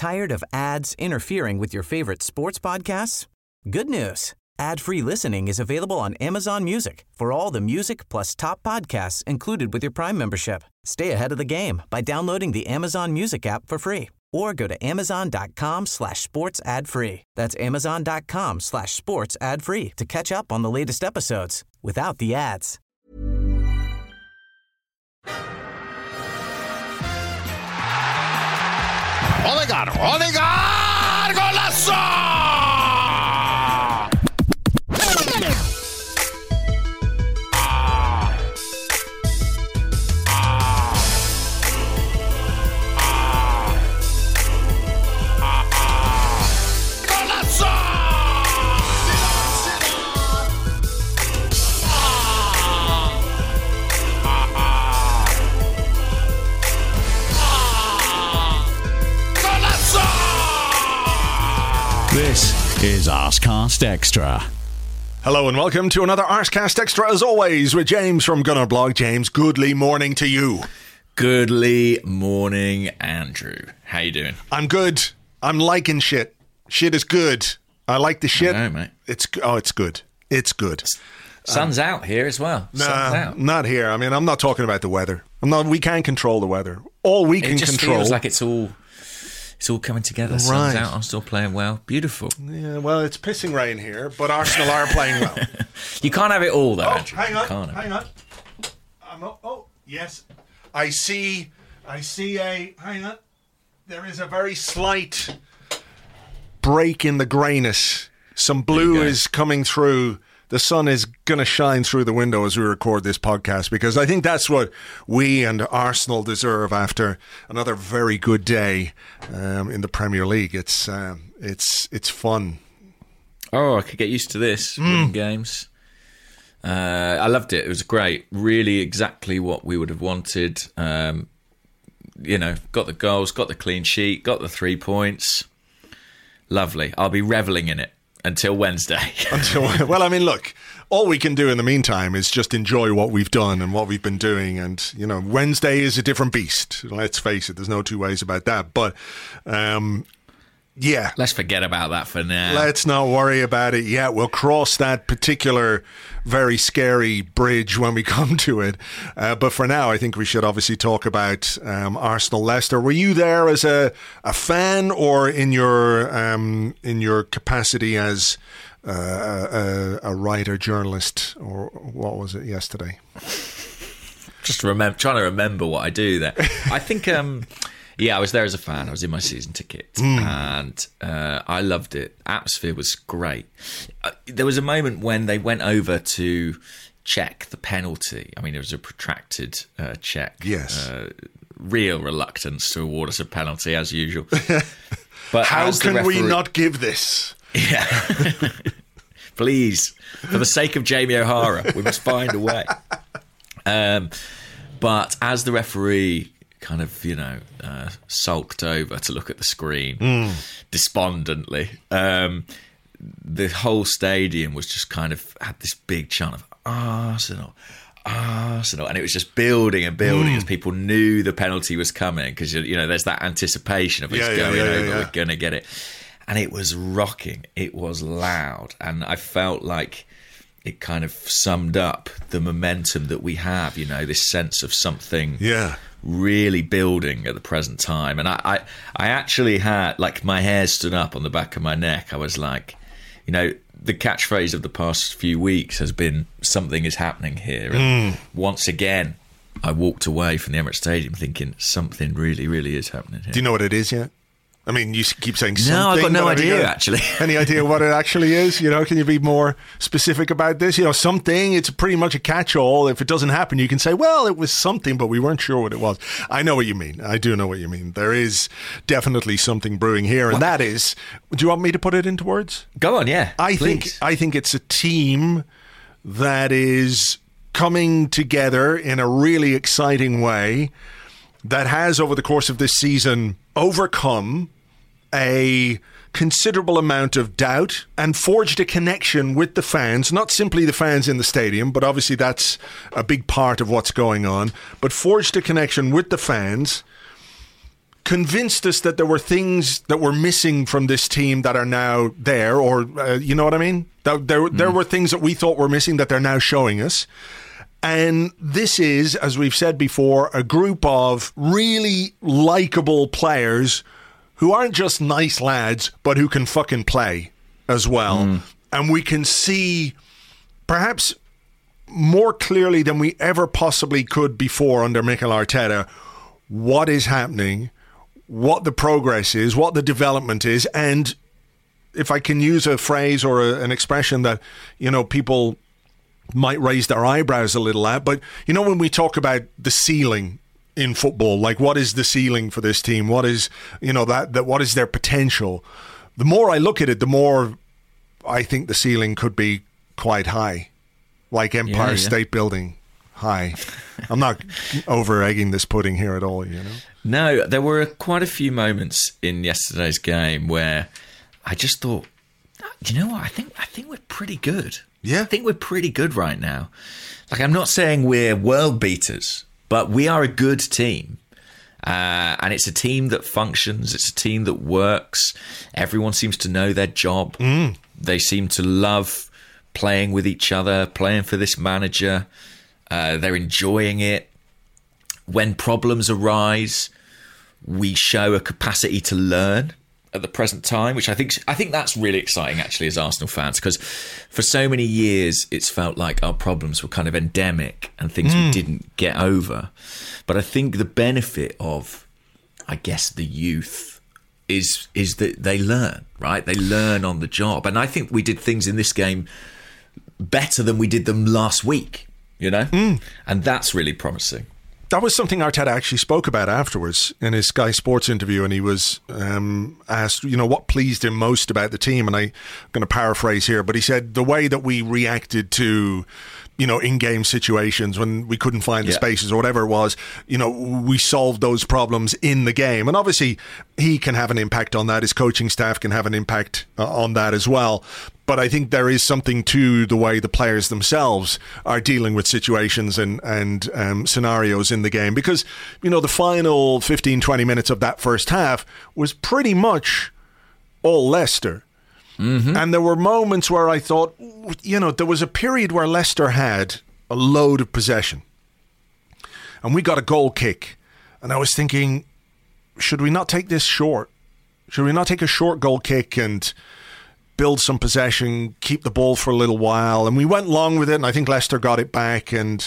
Tired of ads interfering with your favorite sports podcasts? Good news. Ad-free listening is available on Amazon Music for all the music plus top podcasts included with your Prime membership. Stay ahead of the game by downloading the Amazon Music app for free or go to amazon.com/sports ad free. That's amazon.com/sports ad free to catch up on the latest episodes without the ads. Odegaard, golazo! This is Arsecast Extra. Hello and welcome to another Arsecast Extra, as always, with James from Gunnerblog. James, goodly morning to you. Goodly morning, Andrew. How you doing? I'm good. I'm liking shit. Shit is good. I like the shit. I know, mate. It's good. It's good. Sun's out here as well. Sun's out. Not here. I mean, I'm not talking about the weather. We can't control the weather. All we can control. It just feels like it's all coming together. Sun's out. I'm still playing well. Beautiful. Yeah, well, it's pissing rain here, but Arsenal are playing well. You can't have it all, though, Oh, Andrew. hang on. Yes. I see hang on. There is a very slight break in the greyness. Some blue is coming through. The sun is going to shine through the window as we record this podcast, because I think that's what we and Arsenal deserve after another very good day in the Premier League. It's fun. Oh, I could get used to this. Winning games. I loved it. It was great. Really exactly what we would have wanted. Got the goals, got the clean sheet, got the 3 points. Lovely. I'll be revelling in it until Wednesday. Well, I mean, look, all we can do in the meantime is just enjoy what we've done and what we've been doing. And, Wednesday is a different beast. Let's face it. There's no two ways about that. But, yeah. Let's forget about that for now. Let's not worry about it yet. We'll cross that particular very scary bridge when we come to it. But for now, I think we should obviously talk about Arsenal-Leicester. Were you there as a fan, or in your capacity as a writer, journalist, or what was it yesterday? Just trying to remember what I do there. I think... I was there as a fan. I was in my season ticket, and I loved it. Atmosphere was great. There was a moment when they went over to check the penalty. I mean, it was a protracted check. Yes. Real reluctance to award us a penalty, as usual. But how can we not give this? Yeah. Please, for the sake of Jamie O'Hara, we must find a way. But as the referee kind of, sulked over to look at the screen despondently, the whole stadium was just kind of had this big chant of Arsenal, and it was just building and building as people knew the penalty was coming, because there's that anticipation of it's going over, we're going to get it. And it was rocking, it was loud, and I felt like it kind of summed up the momentum that we have, this sense of something really building at the present time. And I actually had, my hair stood up on the back of my neck. I was like, the catchphrase of the past few weeks has been something is happening here. And once again, I walked away from the Emirates Stadium thinking something really, really is happening here. Do you know what it is yet? I mean, you keep saying something. No, I've got no idea, actually. Any idea what it actually is? Can you be more specific about this? Something, it's pretty much a catch-all. If it doesn't happen, you can say, well, it was something, but we weren't sure what it was. I know what you mean. I do know what you mean. There is definitely something brewing here, and that is, do you want me to put it into words? Go on, yeah. I think it's a team that is coming together in a really exciting way, that has, over the course of this season, overcome a considerable amount of doubt and forged a connection with the fans, not simply the fans in the stadium, but obviously that's a big part of what's going on, but forged a connection with the fans convinced us that there were things that were missing from this team that are now there, or you know what I mean? There were things that we thought were missing that they're now showing us. And this is, as we've said before, a group of really likable players who aren't just nice lads, but who can fucking play as well. And we can see, perhaps more clearly than we ever possibly could before under Mikel Arteta, what is happening, what the progress is, what the development is, and if I can use a phrase or an expression that, you know, people might raise their eyebrows a little at, but, you know, when we talk about the ceiling in football, like what is the ceiling for this team? What is, you know, that what is their potential? The more I look at it, the more I think the ceiling could be quite high, like Empire State Building high. I'm not over-egging this pudding here at all, you know? No, there were quite a few moments in yesterday's game where I just thought, you know what, I think we're pretty good. Yeah. I think we're pretty good right now. Like, I'm not saying we're world beaters, but we are a good team. And it's a team that functions. It's a team that works. Everyone seems to know their job. They seem to love playing with each other, playing for this manager. They're enjoying it. When problems arise, we show a capacity to learn at the present time, which I think that's really exciting, actually, as Arsenal fans, because for so many years it's felt like our problems were kind of endemic and things we didn't get over. But I think the benefit of, I guess, the youth is that they learn, right? They learn on the job. And I think we did things in this game better than we did them last week, you know? And that's really promising. That was something Arteta actually spoke about afterwards in his Sky Sports interview, and he was asked, you know, what pleased him most about the team. And I'm going to paraphrase here, but he said the way that we reacted to, you know, in-game situations when we couldn't find the spaces or whatever it was, you know, we solved those problems in the game. And obviously he can have an impact on that. His coaching staff can have an impact on that as well. But I think there is something to the way the players themselves are dealing with situations and scenarios in the game. Because, you know, the final 15, 20 minutes of that first half was pretty much all Leicester. And there were moments where I thought, you know, there was a period where Leicester had a load of possession. And we got a goal kick. And I was thinking, should we not take this short? Should we not take a short goal kick and build some possession, keep the ball for a little while? And we went long with it, and I think Leicester got it back. And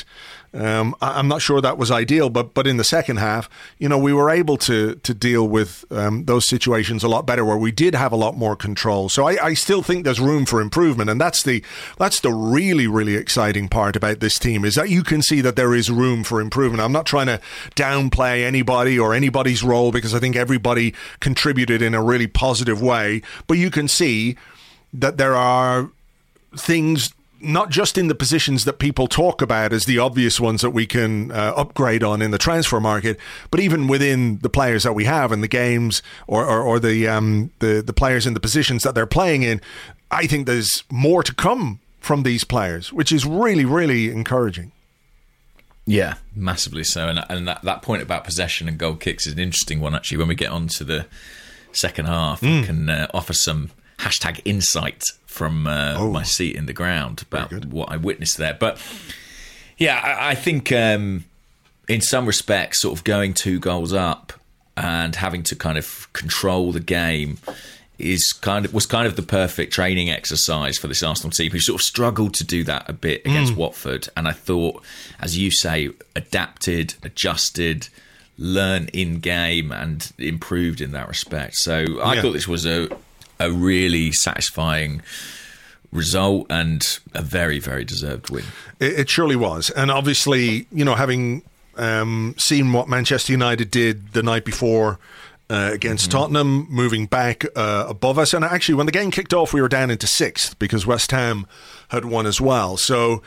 I'm not sure that was ideal, but in the second half, you know, we were able to deal with those situations a lot better, where we did have a lot more control. So I still think there's room for improvement, and that's the really, really exciting part about this team, is that you can see that there is room for improvement. I'm not trying to downplay anybody or anybody's role, because I think everybody contributed in a really positive way, but you can see that there are things not just in the positions that people talk about as the obvious ones that we can upgrade on in the transfer market, but even within the players that we have in the games or the players in the positions that they're playing in. I think there's more to come from these players, which is really, really encouraging. Yeah, massively so. And that point about possession and goal kicks is an interesting one, actually. When we get on to the second half, I can offer some hashtag insight from my seat in the ground about what I witnessed there. But yeah, I think in some respects, sort of going 2 goals up and having to kind of control the game was kind of the perfect training exercise for this Arsenal team, who sort of struggled to do that a bit against Watford. And I thought, as you say, adapted, adjusted, learned in game and improved in that respect. So I thought this was a really satisfying result and a very, very deserved win. It surely was. And obviously, you know, having seen what Manchester United did the night before against Tottenham, moving back above us. And actually, when the game kicked off, we were down into 6th because West Ham had won as well. So,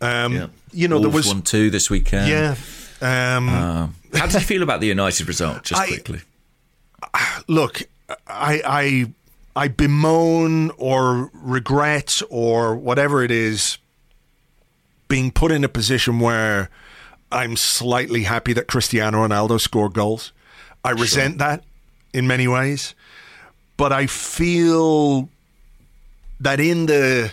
you know, there was 1-2 this weekend. Yeah. How did you feel about the United result, just quickly? Look, I bemoan or regret or whatever it is being put in a position where I'm slightly happy that Cristiano Ronaldo scored goals. I resent that in many ways. But I feel that in the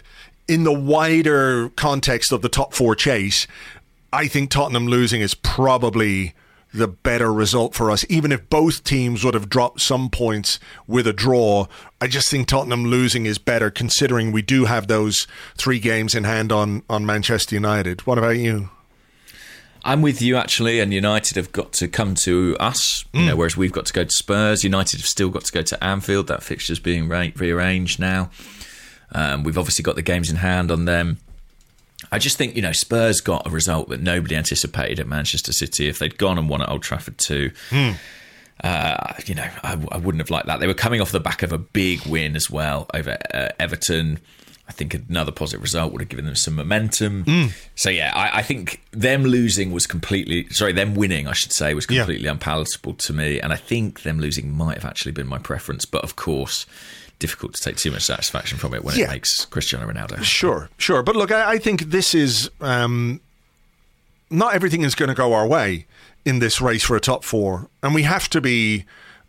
wider context of the top 4 chase, I think Tottenham losing is probably the better result for us. Even if both teams would have dropped some points with a draw, I just think Tottenham losing is better, considering we do have those 3 games in hand on Manchester United. What about you? I'm with you, actually, and United have got to come to us, whereas we've got to go to Spurs. United have still got to go to Anfield. That fixture's being rearranged now. We've obviously got the games in hand on them. I just think, Spurs got a result that nobody anticipated at Manchester City. If they'd gone and won at Old Trafford too, I wouldn't have liked that. They were coming off the back of a big win as well over Everton. I think another positive result would have given them some momentum. So, yeah, I think them winning, I should say, was completely unpalatable to me. And I think them losing might have actually been my preference. But, of course, difficult to take too much satisfaction from it when it makes Cristiano Ronaldo. Sure. But, look, I think this is... not everything is going to go our way in this race for a top 4. And we have to be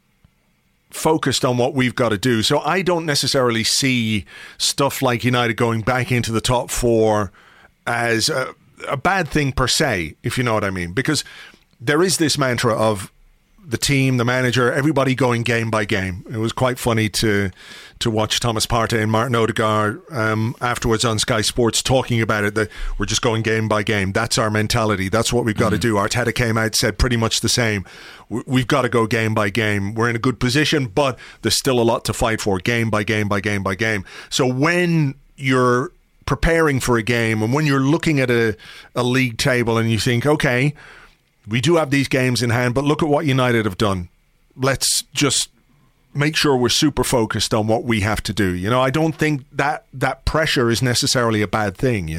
focused on what we've got to do. So I don't necessarily see stuff like United going back into the top 4 as a bad thing per se, if you know what I mean. Because there is this mantra of the team, the manager, everybody going game by game. It was quite funny to watch Thomas Partey and Martin Odegaard afterwards on Sky Sports talking about it, that we're just going game by game. That's our mentality. That's what we've got to do. Arteta came out, said pretty much the same. We've got to go game by game. We're in a good position, but there's still a lot to fight for, game by game by game by game. So when you're preparing for a game and when you're looking at a league table and you think, okay, we do have these games in hand, but look at what United have done. Let's just make sure we're super focused on what we have to do. I don't think that pressure is necessarily a bad thing,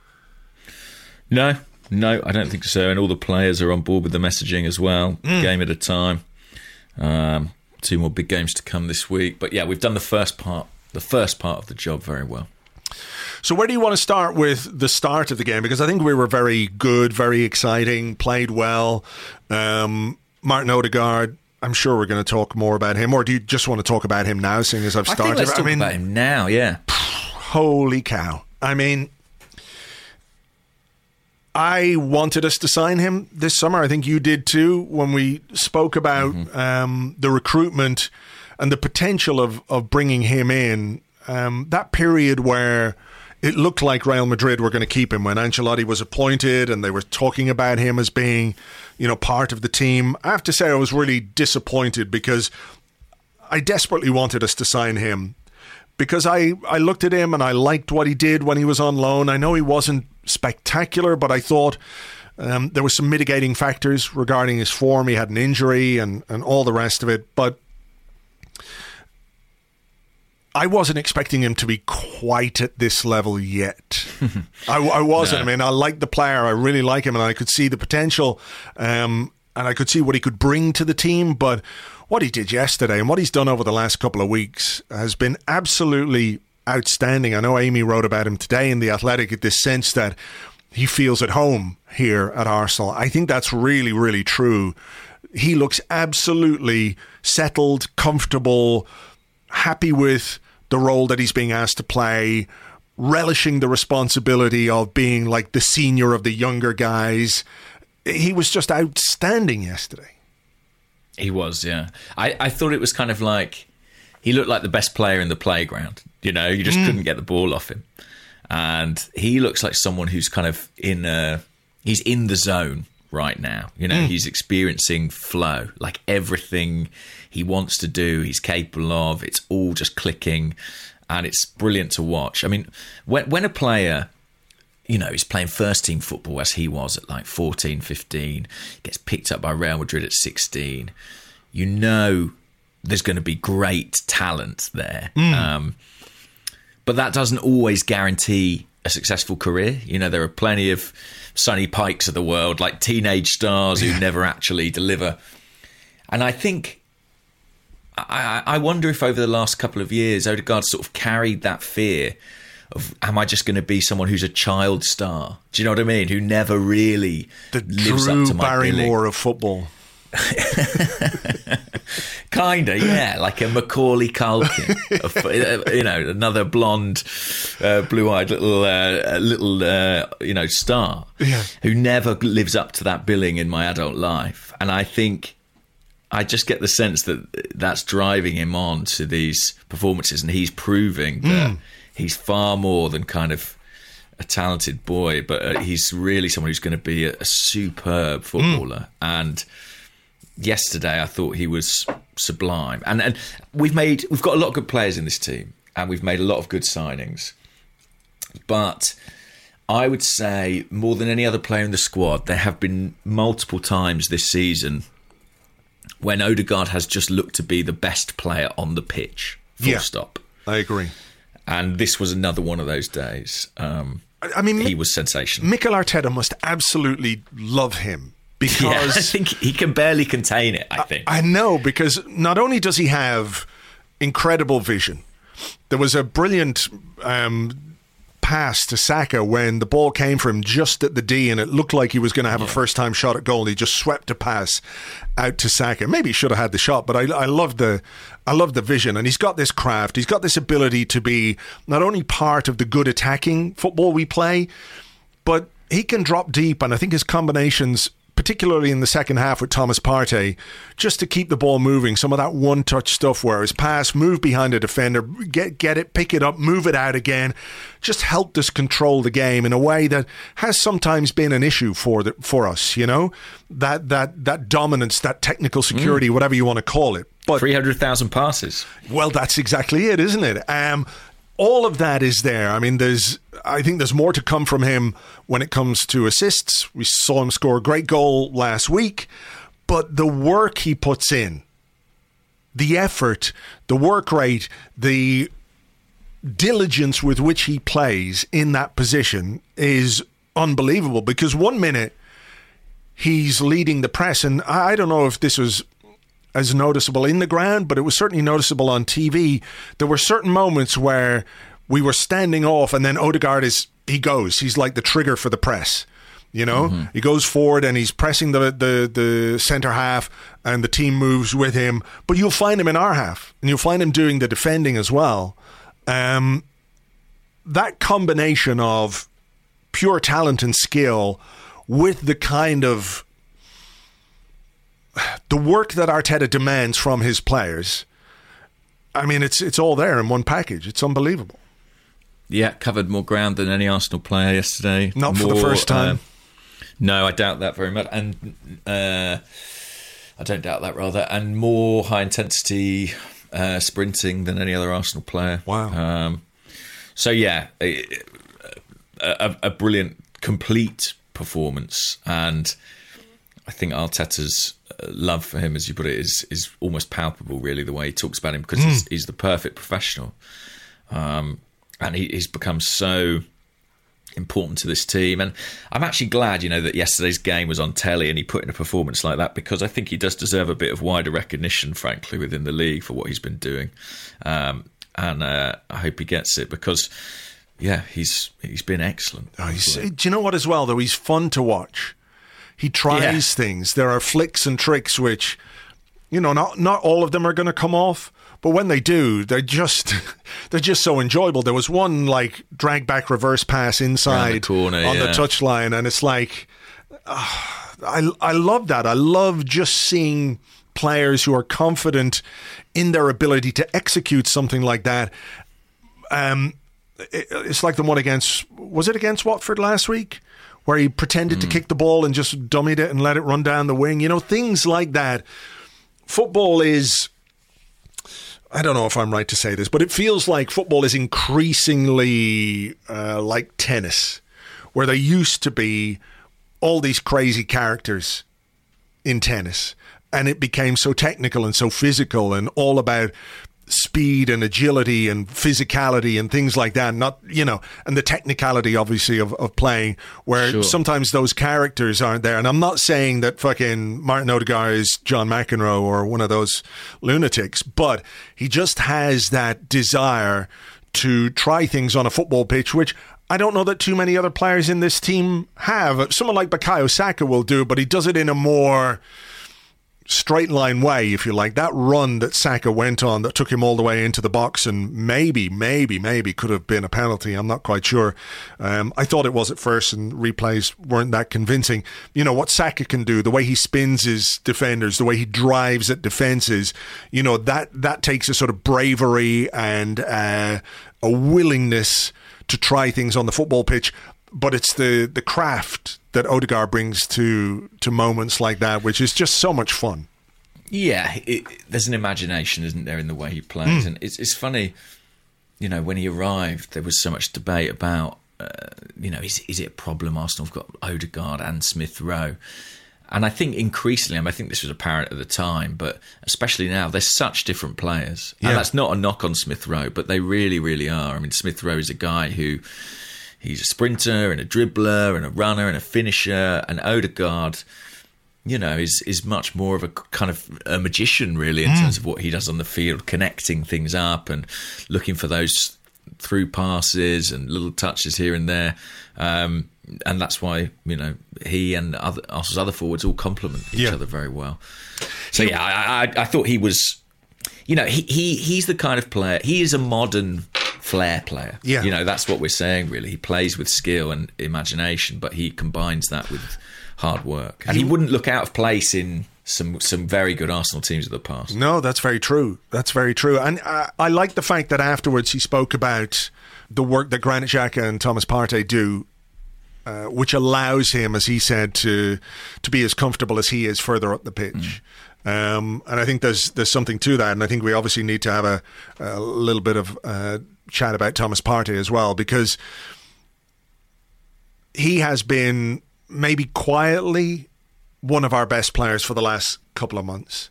No, I don't think so. And all the players are on board with the messaging as well. Game at a time. 2 more big games to come this week. But yeah, we've done the first part of the job very well. So where do you want to start with the start of the game? Because I think we were very good, very exciting, played well. Martin Odegaard, I'm sure we're going to talk more about him. Or do you just want to talk about him now, seeing as I've started? I think let's talk about him now, yeah. Holy cow. I mean, I wanted us to sign him this summer. I think you did too, when we spoke about the recruitment and the potential of bringing him in. That period where it looked like Real Madrid were going to keep him, when Ancelotti was appointed and they were talking about him as being, part of the team. I have to say I was really disappointed, because I desperately wanted us to sign him, because I looked at him and I liked what he did when he was on loan. I know he wasn't spectacular, but I thought there were some mitigating factors regarding his form. He had an injury and all the rest of it, but I wasn't expecting him to be quite at this level yet. I wasn't. No. I mean, I like the player. I really like him, and I could see the potential, and I could see what he could bring to the team. But what he did yesterday and what he's done over the last couple of weeks has been absolutely outstanding. I know Amy wrote about him today in The Athletic, at this sense that he feels at home here at Arsenal. I think that's really, really true. He looks absolutely settled, comfortable, happy with the role that he's being asked to play, relishing the responsibility of being like the senior of the younger guys. He was just outstanding yesterday. He was, yeah. I thought it was kind of like he looked like the best player in the playground. You just couldn't get the ball off him. And he looks like someone who's kind of he's in the zone right now. He's experiencing flow, like everything he wants to do, he's capable of. It's all just clicking, and it's brilliant to watch. I mean, when a player, is playing first team football as he was at like 14, 15, gets picked up by Real Madrid at 16, there's going to be great talent there. But that doesn't always guarantee a successful career. There are plenty of Sonny Pikes of the world, like teenage stars who never actually deliver. And I think, I wonder if over the last couple of years, Odegaard sort of carried that fear of, am I just going to be someone who's a child star? Do you know what I mean? Who never really lives up to my billing. The Drew Barrymore of football. Kinda, yeah, like a Macaulay Culkin, another blonde, blue-eyed little star, who never lives up to that billing in my adult life. And I think I just get the sense that that's driving him on to these performances, and he's proving that he's far more than kind of a talented boy, but he's really someone who's going to be a superb footballer. And yesterday, I thought he was sublime. And we've got a lot of good players in this team, and we've made a lot of good signings. But I would say more than any other player in the squad, there have been multiple times this season when Odegaard has just looked to be the best player on the pitch. Full stop. I agree. And this was another one of those days. I mean, he was sensational. Mikel Arteta must absolutely love him. Because I think he can barely contain it, I think. I know, because not only does he have incredible vision, there was a brilliant pass to Saka when the ball came for him just at the D and it looked like he was going to have a first-time shot at goal, and he just swept a pass out to Saka. Maybe he should have had the shot, but I love the vision, and he's got this craft. He's got this ability to be not only part of the good attacking football we play, but he can drop deep, and I think his combinations, particularly in the second half with Thomas Partey, just to keep the ball moving, some of that one-touch stuff where his pass, move behind a defender, get it, pick it up, move it out again, just helped us control the game in a way that has sometimes been an issue for us, that dominance, that technical security, whatever you want to call it. But 300,000 passes. Well, that's exactly it, isn't it? All of that is there. I mean, I think there's more to come from him when it comes to assists. We saw him score a great goal last week, but the work he puts in, the effort, the work rate, the diligence with which he plays in that position is unbelievable, because 1 minute he's leading the press, and I don't know if this was as noticeable in the ground, but it was certainly noticeable on TV. There were certain moments where we were standing off, and then Odegaard he's like the trigger for the press. He goes forward and he's pressing the centre half, and the team moves with him. But you'll find him in our half, and you'll find him doing the defending as well. That combination of pure talent and skill with the kind of the work that Arteta demands from his players, I mean, it's all there in one package. It's unbelievable. Yeah, covered more ground than any Arsenal player yesterday. Not for the first time. No, I doubt that very much. And I don't doubt that, rather. And more high-intensity sprinting than any other Arsenal player. Wow. So, yeah, a brilliant, complete performance. And I think Arteta's love for him, as you put it, is almost palpable, really, the way he talks about him, because he's the perfect professional. And he's become so important to this team. And I'm actually glad, that yesterday's game was on telly and he put in a performance like that, because I think he does deserve a bit of wider recognition, frankly, within the league for what he's been doing. And I hope he gets it, because, yeah, he's been excellent. Do you know what, as well, though? He's fun to watch. He tries things. There are flicks and tricks which, not all of them are going to come off, but when they do, they're just so enjoyable. There was one drag back reverse pass inside the corner, on the touchline, and it's like, I love that. I love just seeing players who are confident in their ability to execute something like that. It's like the one against Watford last week, where he pretended to kick the ball and just dummied it and let it run down the wing. Things like that. Football is, I don't know if I'm right to say this, but it feels like football is increasingly like tennis, where there used to be all these crazy characters in tennis, and it became so technical and so physical and all about speed and agility and physicality and things like that, and the technicality, obviously, of playing, where sometimes those characters aren't there. And I'm not saying that fucking Martin Odegaard is John McEnroe or one of those lunatics, but he just has that desire to try things on a football pitch, which I don't know that too many other players in this team have. Someone like Bukayo Saka will do, but he does it in a more, straight line way, if you like, that run that Saka went on that took him all the way into the box and maybe could have been a penalty. I'm not quite sure. I thought it was at first, and replays weren't that convincing. You know, what Saka can do, the way he spins his defenders, the way he drives at defences, you know, that takes a sort of bravery and a willingness to try things on the football pitch. But it's the craft that Odegaard brings to moments like that, which is just so much fun. Yeah, there's an imagination, isn't there, in the way he plays. And it's funny, you know, when he arrived, there was so much debate about, you know, is it a problem Arsenal have got Odegaard and Smith Rowe? And I think increasingly, I think this was apparent at the time, but especially now, they're such different players. Yeah. And that's not a knock on Smith Rowe, but they really, really are. I mean, Smith Rowe is a guy who... he's a sprinter and a dribbler and a runner and a finisher, and Odegaard, you know, is much more of a kind of a magician, really, in terms of what he does on the field, connecting things up and looking for those through passes and little touches here and there. And that's why, you know, he and Arsenal's other forwards all complement each other very well. So, yeah, I thought he was, you know, he's the kind of player, he is a modern flair player. Yeah. You know, that's what we're saying, really. He plays with skill and imagination, but he combines that with hard work. And he wouldn't look out of place in some very good Arsenal teams of the past. No, that's very true. That's very true. And I like the fact that afterwards he spoke about the work that Granit Xhaka and Thomas Partey do, which allows him, as he said, to be as comfortable as he is further up the pitch. And I think there's something to that. And I think we obviously need to have a little bit of chat about Thomas Partey as well, because he has been maybe quietly one of our best players for the last couple of months.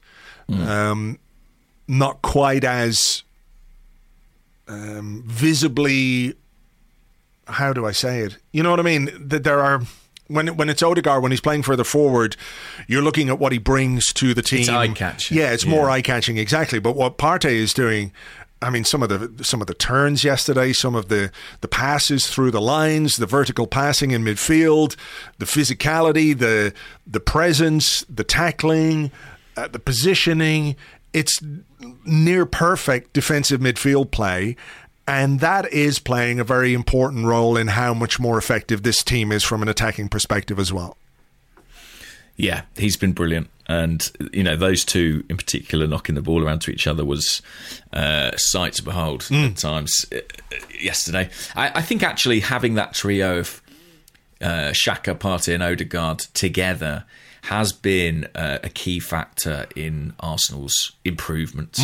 Not quite as visibly, how do I say it? You know what I mean? That there are... When it's Odegaard, when he's playing further forward, you're looking at what he brings to the team. It's eye-catching. Yeah, it's more eye-catching, exactly. But what Partey is doing, I mean, some of the turns yesterday, some of the passes through the lines, the vertical passing in midfield, the physicality, the presence, the tackling, the positioning, it's near perfect defensive midfield play. And that is playing a very important role in how much more effective this team is from an attacking perspective as well. Yeah, he's been brilliant. And, you know, those two in particular knocking the ball around to each other was sight to behold at times yesterday. I think actually having that trio of Xhaka, Partey and Odegaard together has been a key factor in Arsenal's improvement.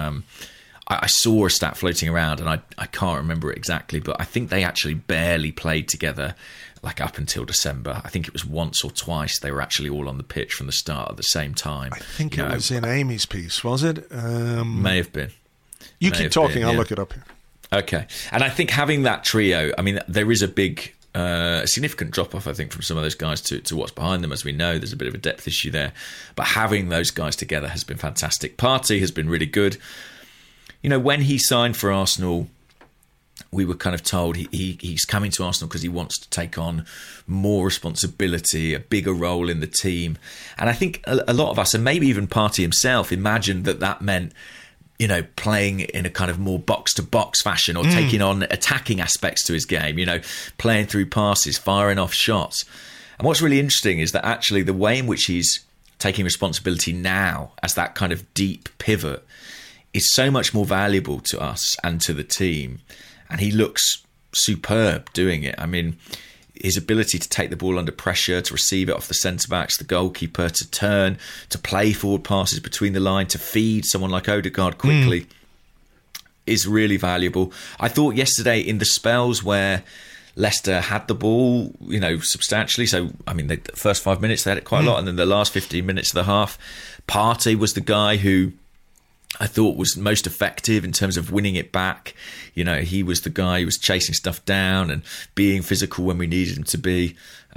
I saw a stat floating around, and I can't remember it exactly, but I think they actually barely played together, like up until December. I think it was once or twice they were actually all on the pitch from the start at the same time. I think it was in Amy's piece, was it? May have been. You keep talking, I'll look it up here. Okay. And I think having that trio, I mean, there is a big... a significant drop-off, I think, from some of those guys to what's behind them. As we know, there's a bit of a depth issue there. But having those guys together has been fantastic. Partey has been really good. You know, when he signed for Arsenal, we were kind of told he's coming to Arsenal because he wants to take on more responsibility, a bigger role in the team. And I think a lot of us, and maybe even Partey himself, imagined that meant, you know, playing in a kind of more box-to-box fashion or taking on attacking aspects to his game, you know, playing through passes, firing off shots. And what's really interesting is that actually the way in which he's taking responsibility now as that kind of deep pivot is so much more valuable to us and to the team. And he looks superb doing it. I mean, his ability to take the ball under pressure, to receive it off the centre-backs, the goalkeeper, to turn, to play forward passes between the line, to feed someone like Odegaard quickly is really valuable. I thought yesterday in the spells where Leicester had the ball, you know, substantially. So, I mean, the first 5 minutes, they had it quite a lot. And then the last 15 minutes of the half, Partey was the guy who I thought was most effective in terms of winning it back. You know, he was the guy who was chasing stuff down and being physical when we needed him to be.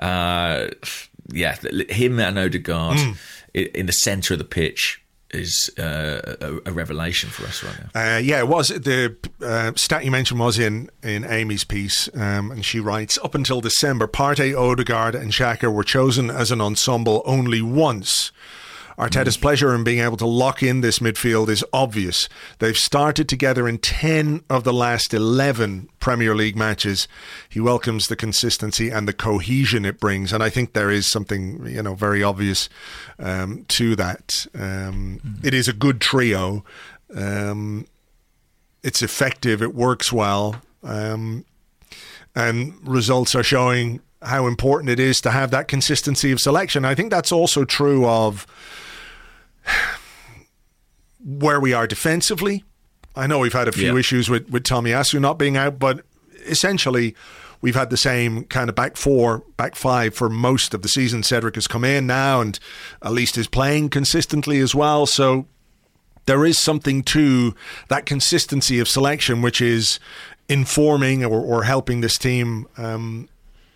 Him and Odegaard in the centre of the pitch is a revelation for us right now. It was. The stat you mentioned was in Amy's piece, and she writes, up until December, Partey, Odegaard and Xhaka were chosen as an ensemble only once. Arteta's pleasure in being able to lock in this midfield is obvious. They've started together in 10 of the last 11 Premier League matches. He welcomes the consistency and the cohesion it brings, and I think there is something, very obvious to that. It is a good trio. It's effective. It works well. And results are showing how important it is to have that consistency of selection. I think that's also true of where we are defensively. I know we've had a few issues with Tomiyasu not being out, but essentially we've had the same kind of back four, back five for most of the season. Cedric has come in now and at least is playing consistently as well. So there is something to that consistency of selection, which is informing or helping this team. I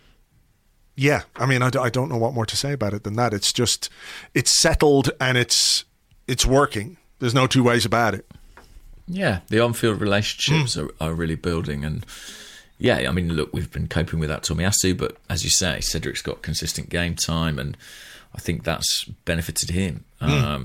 don't know what more to say about it than that. It's just, it's settled and it's working. There's no two ways about it. Yeah, the on-field relationships are really building. And look, we've been coping without Tomiyasu, but as you say, Cedric's got consistent game time, and I think that's benefited him. I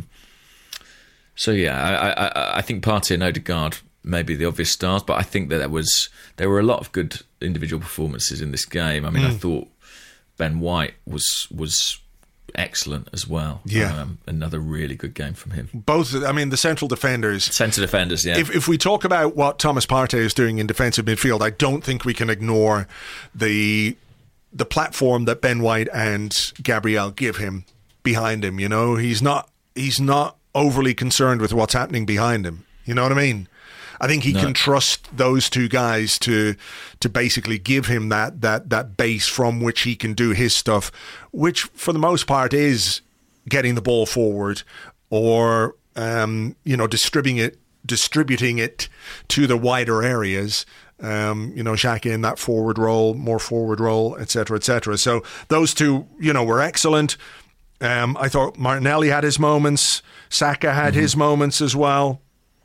think Partey and Odegaard may be the obvious stars, but I think that there were a lot of good individual performances in this game. I mean, I thought Ben White was excellent as well. Yeah. Another really good game from him. Both, the central defenders. Centre defenders, yeah. If we talk about what Thomas Partey is doing in defensive midfield, I don't think we can ignore the platform that Ben White and Gabriel give him behind him. He's not overly concerned with what's happening behind him. You know what I mean? I think he can trust those two guys to basically give him that base from which he can do his stuff, which for the most part is getting the ball forward or distributing it to the wider areas. Xhaka in that more forward role, etc., etc. So those two, were excellent. I thought Martinelli had his moments. Saka had his moments as well.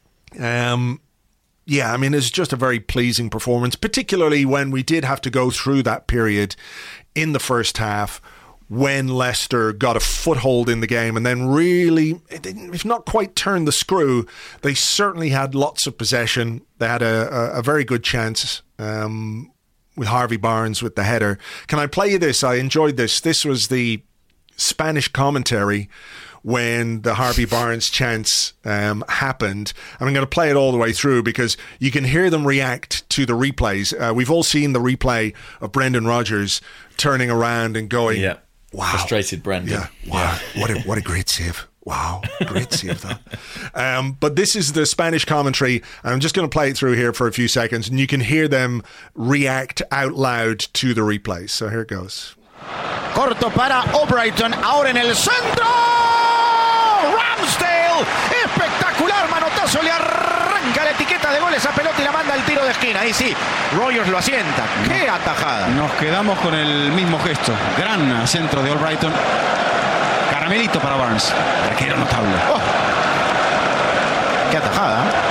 It's just a very pleasing performance, particularly when we did have to go through that period in the first half when Leicester got a foothold in the game and then really, if not quite turned the screw, they certainly had lots of possession. They had a very good chance with Harvey Barnes with the header. Can I play you this? I enjoyed this. This was the Spanish commentary when the Harvey Barnes chance happened. And I'm going to play it all the way through because you can hear them react to the replays. We've all seen the replay of Brendan Rodgers turning around and going, wow. Frustrated Brendan. Yeah, wow. Yeah. What a great save. Wow, great save that. But this is the Spanish commentary. I'm just going to play it through here for a few seconds and you can hear them react out loud to the replays. So here it goes. Corto para Albrighton, ahora en el centro. Ramsdale, espectacular manotazo, le arranca la etiqueta de gol esa pelota y la manda al tiro de esquina. Ahí sí, Rogers lo asienta. ¡Qué atajada! Nos quedamos con el mismo gesto. Gran centro de Albrighton. Caramelito para Barnes. Arquero notable. Oh. ¡Qué atajada!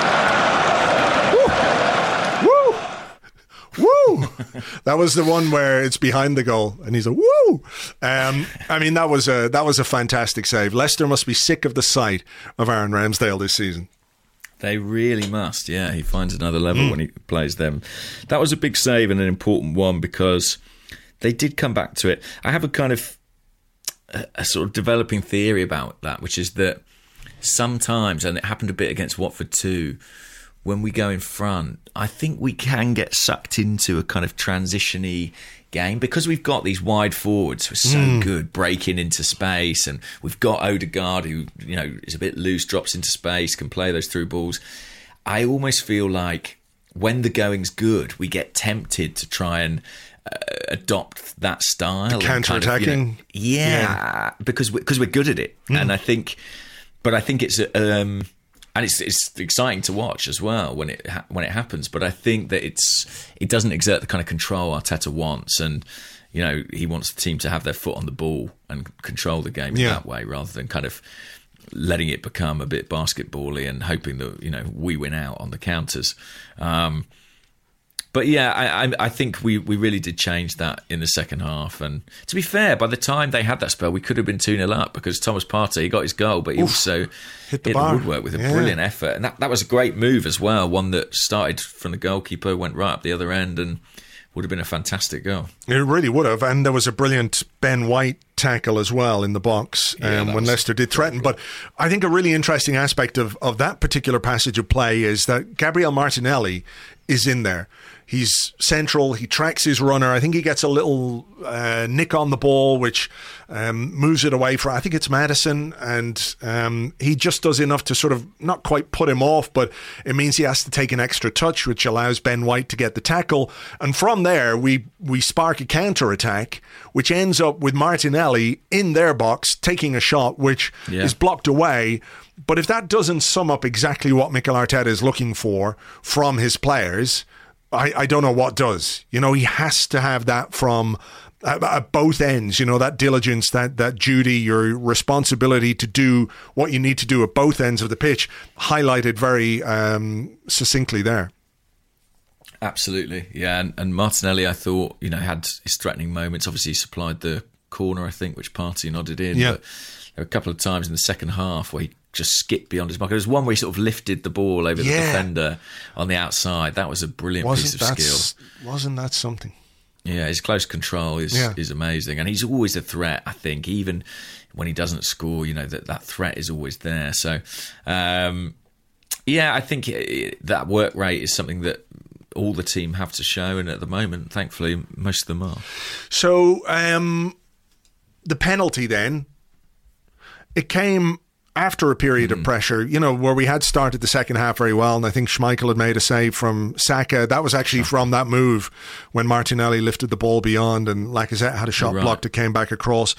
Woo! That was the one where it's behind the goal and he's like, woo! That was a fantastic save. Leicester must be sick of the sight of Aaron Ramsdale this season. They really must, yeah. He finds another level when he plays them. That was a big save and an important one because they did come back to it. I have a kind of a sort of developing theory about that, which is that sometimes, and it happened a bit against Watford too, when we go in front, I think we can get sucked into a kind of transition-y game because we've got these wide forwards who are so good breaking into space, and we've got Odegaard who is a bit loose, drops into space, can play those through balls. I almost feel like when the going's good, we get tempted to try and adopt that style, counter-attacking. Because we're good at it, and I think it's and it's exciting to watch as well when it happens. But I think that it doesn't exert the kind of control Arteta wants, and he wants the team to have their foot on the ball and control the game in that way, rather than kind of letting it become a bit basketball-y and hoping that we win out on the counters. But yeah, I think we really did change that in the second half. And to be fair, by the time they had that spell, we could have been 2-0 up because Thomas Partey, he got his goal, but he also hit the woodwork with a brilliant effort. And that was a great move as well, one that started from the goalkeeper, went right up the other end, and would have been a fantastic goal. It really would have. And there was a brilliant Ben White tackle as well in the box when Leicester did threaten. But I think a really interesting aspect of that particular passage of play is that Gabriel Martinelli is in there. He's central. He tracks his runner. I think he gets a little nick on the ball, which moves it away for, I think it's Maddison. And he just does enough to sort of not quite put him off, but it means he has to take an extra touch, which allows Ben White to get the tackle. And from there, we spark a counter-attack, which ends up with Martinelli in their box, taking a shot, which is blocked away. But if that doesn't sum up exactly what Mikel Arteta is looking for from his players, I don't know what does. You know, he has to have that from at both ends, you know, that diligence, that duty, your responsibility to do what you need to do at both ends of the pitch, highlighted very succinctly there. Absolutely, yeah. And Martinelli, I thought, you know, had his threatening moments. Obviously, he supplied the corner, I think, which Partey nodded in. Yeah. But there were a couple of times in the second half where he just skipped beyond his mark. There was one where he sort of lifted the ball over the defender on the outside. That was a brilliant piece of skill. Wasn't that something? Yeah, his close control is amazing. And he's always a threat, I think. Even when he doesn't score, you know, that threat is always there. So, I think that work rate is something that all the team have to show. And at the moment, thankfully, most of them are. So, the penalty then, it came after a period of pressure, you know, where we had started the second half very well, and I think Schmeichel had made a save from Saka. That was actually from that move when Martinelli lifted the ball beyond and Lacazette had a shot blocked that came back across.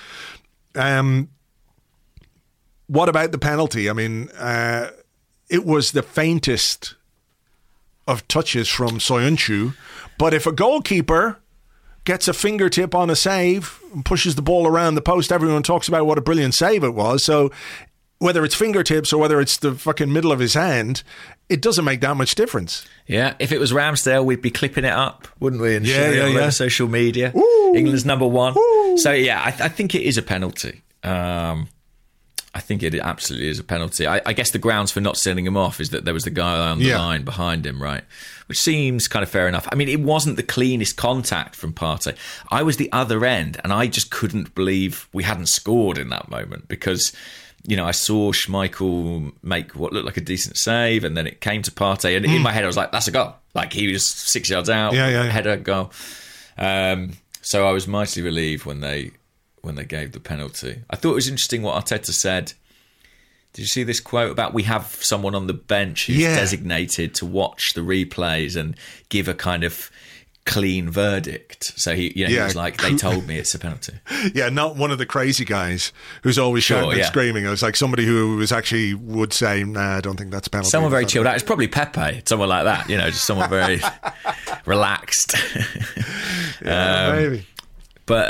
What about the penalty? I mean, it was the faintest of touches from Soyuncu, but if a goalkeeper gets a fingertip on a save and pushes the ball around the post, everyone talks about what a brilliant save it was. So whether it's fingertips or whether it's the fucking middle of his hand, it doesn't make that much difference. Yeah, if it was Ramsdale, we'd be clipping it up, wouldn't we? And sharing it all over social media. Ooh. England's number one. Ooh. So, yeah, I think it is a penalty. I think it absolutely is a penalty. I guess the grounds for not sending him off is that there was the guy on the line behind him, right? Which seems kind of fair enough. I mean, it wasn't the cleanest contact from Partey. I was the other end, and I just couldn't believe we hadn't scored in that moment because, you know, I saw Schmeichel make what looked like a decent save, and then it came to Partey, and in my head I was like, that's a goal. Like, he was 6 yards out, header goal. So I was mightily relieved when they gave the penalty. I thought it was interesting what Arteta said. Did you see this quote about we have someone on the bench who's designated to watch the replays and give a kind of clean verdict? So he was like, they told me it's a penalty. Yeah, not one of the crazy guys who's always shouting and screaming. It was like somebody who was actually would say, nah, I don't think that's a penalty. Someone very chilled out. It's probably Pepe, someone like that, you know, just someone very relaxed. Maybe. But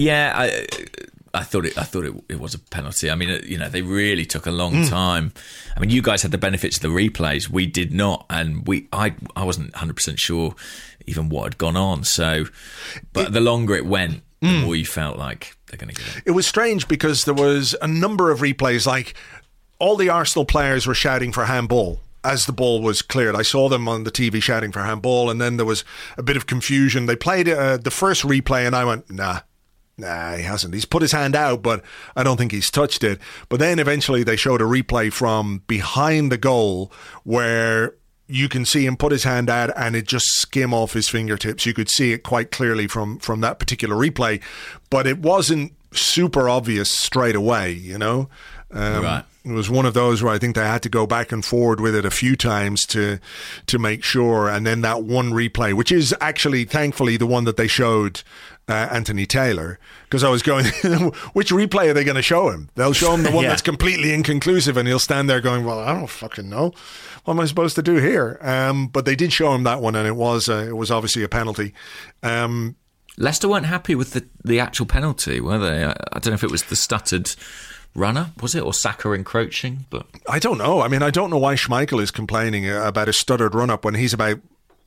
I thought it was a penalty. I mean, you know, they really took a long time. I mean, you guys had the benefits of the replays. We did not, and I wasn't 100% sure even what had gone on. So, but the longer it went, the more you felt like they're going to get it. It was strange because there was a number of replays, like all the Arsenal players were shouting for handball as the ball was cleared. I saw them on the TV shouting for handball, and then there was a bit of confusion. They played the first replay, and I went, nah, he hasn't. He's put his hand out, but I don't think he's touched it. But then eventually they showed a replay from behind the goal where you can see him put his hand out and it just skim off his fingertips. You could see it quite clearly from that particular replay, but it wasn't super obvious straight away, you know? Right. It was one of those where I think they had to go back and forward with it a few times to make sure. And then that one replay, which is actually, thankfully, the one that they showed Anthony Taylor, because I was going, which replay are they going to show him? They'll show him the one that's completely inconclusive, and he'll stand there going, well, I don't fucking know. What am I supposed to do here? But they did show him that one, and it was obviously a penalty. Leicester weren't happy with the actual penalty, were they? I don't know if it was the stuttered runner, was it, or Saka encroaching? But I don't know. I mean, I don't know why Schmeichel is complaining about a stuttered run-up when he's about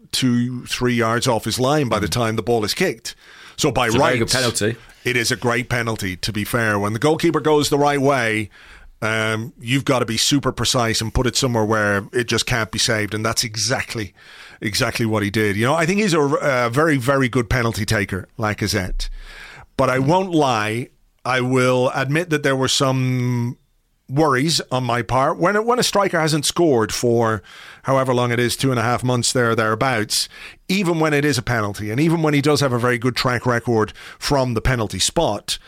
2-3 yards off his line by the time the ball is kicked. So by It's a rights, very good penalty. it is a great penalty, to be fair. When the goalkeeper goes the right way, you've got to be super precise and put it somewhere where it just can't be saved, and that's exactly what he did. You know, I think he's a very, very good penalty taker, Lacazette. But I won't lie, I will admit that there were some worries on my part. When a striker hasn't scored for however long it is, 2.5 months thereabouts, even when it is a penalty, and even when he does have a very good track record from the penalty spot,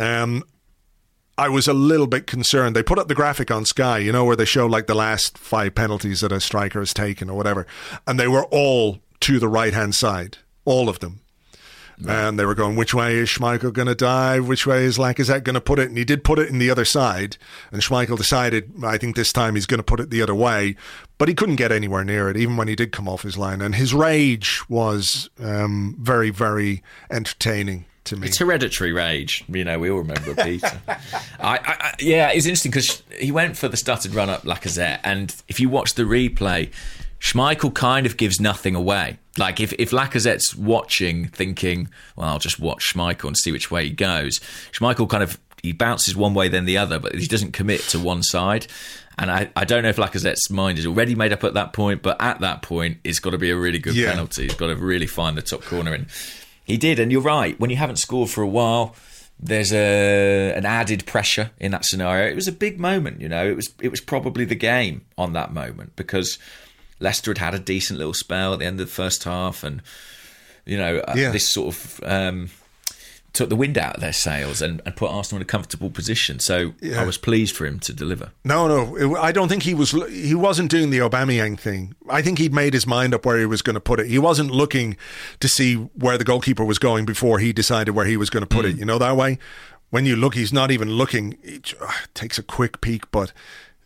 I was a little bit concerned. They put up the graphic on Sky, you know, where they show like the last 5 penalties that a striker has taken or whatever, and they were all to the right-hand side, all of them. And they were going, which way is Schmeichel going to dive? Which way is Lacazette going to put it? And he did put it in the other side. And Schmeichel decided, I think this time he's going to put it the other way. But he couldn't get anywhere near it, even when he did come off his line. And his rage was very, very entertaining to me. It's hereditary rage. You know, we all remember Peter. Yeah, it's interesting because he went for the stuttered run up Lacazette. And if you watch the replay, Schmeichel kind of gives nothing away. Like, if Lacazette's watching, thinking, well, I'll just watch Schmeichel and see which way he goes, Schmeichel kind of, he bounces one way then the other, but he doesn't commit to one side. And I don't know if Lacazette's mind is already made up at that point, but at that point, it's got to be a really good penalty. He's got to really find the top corner. And he did. And you're right, when you haven't scored for a while, there's an added pressure in that scenario. It was a big moment, you know. It was probably the game on that moment, because Leicester had a decent little spell at the end of the first half, and you know, this sort of took the wind out of their sails and put Arsenal in a comfortable position. So I was pleased for him to deliver. No, I don't think he wasn't doing the Aubameyang thing. I think he'd made his mind up where he was going to put it. He wasn't looking to see where the goalkeeper was going before he decided where he was going to put it. You know, that way, when you look, he's not even looking. He takes a quick peek, but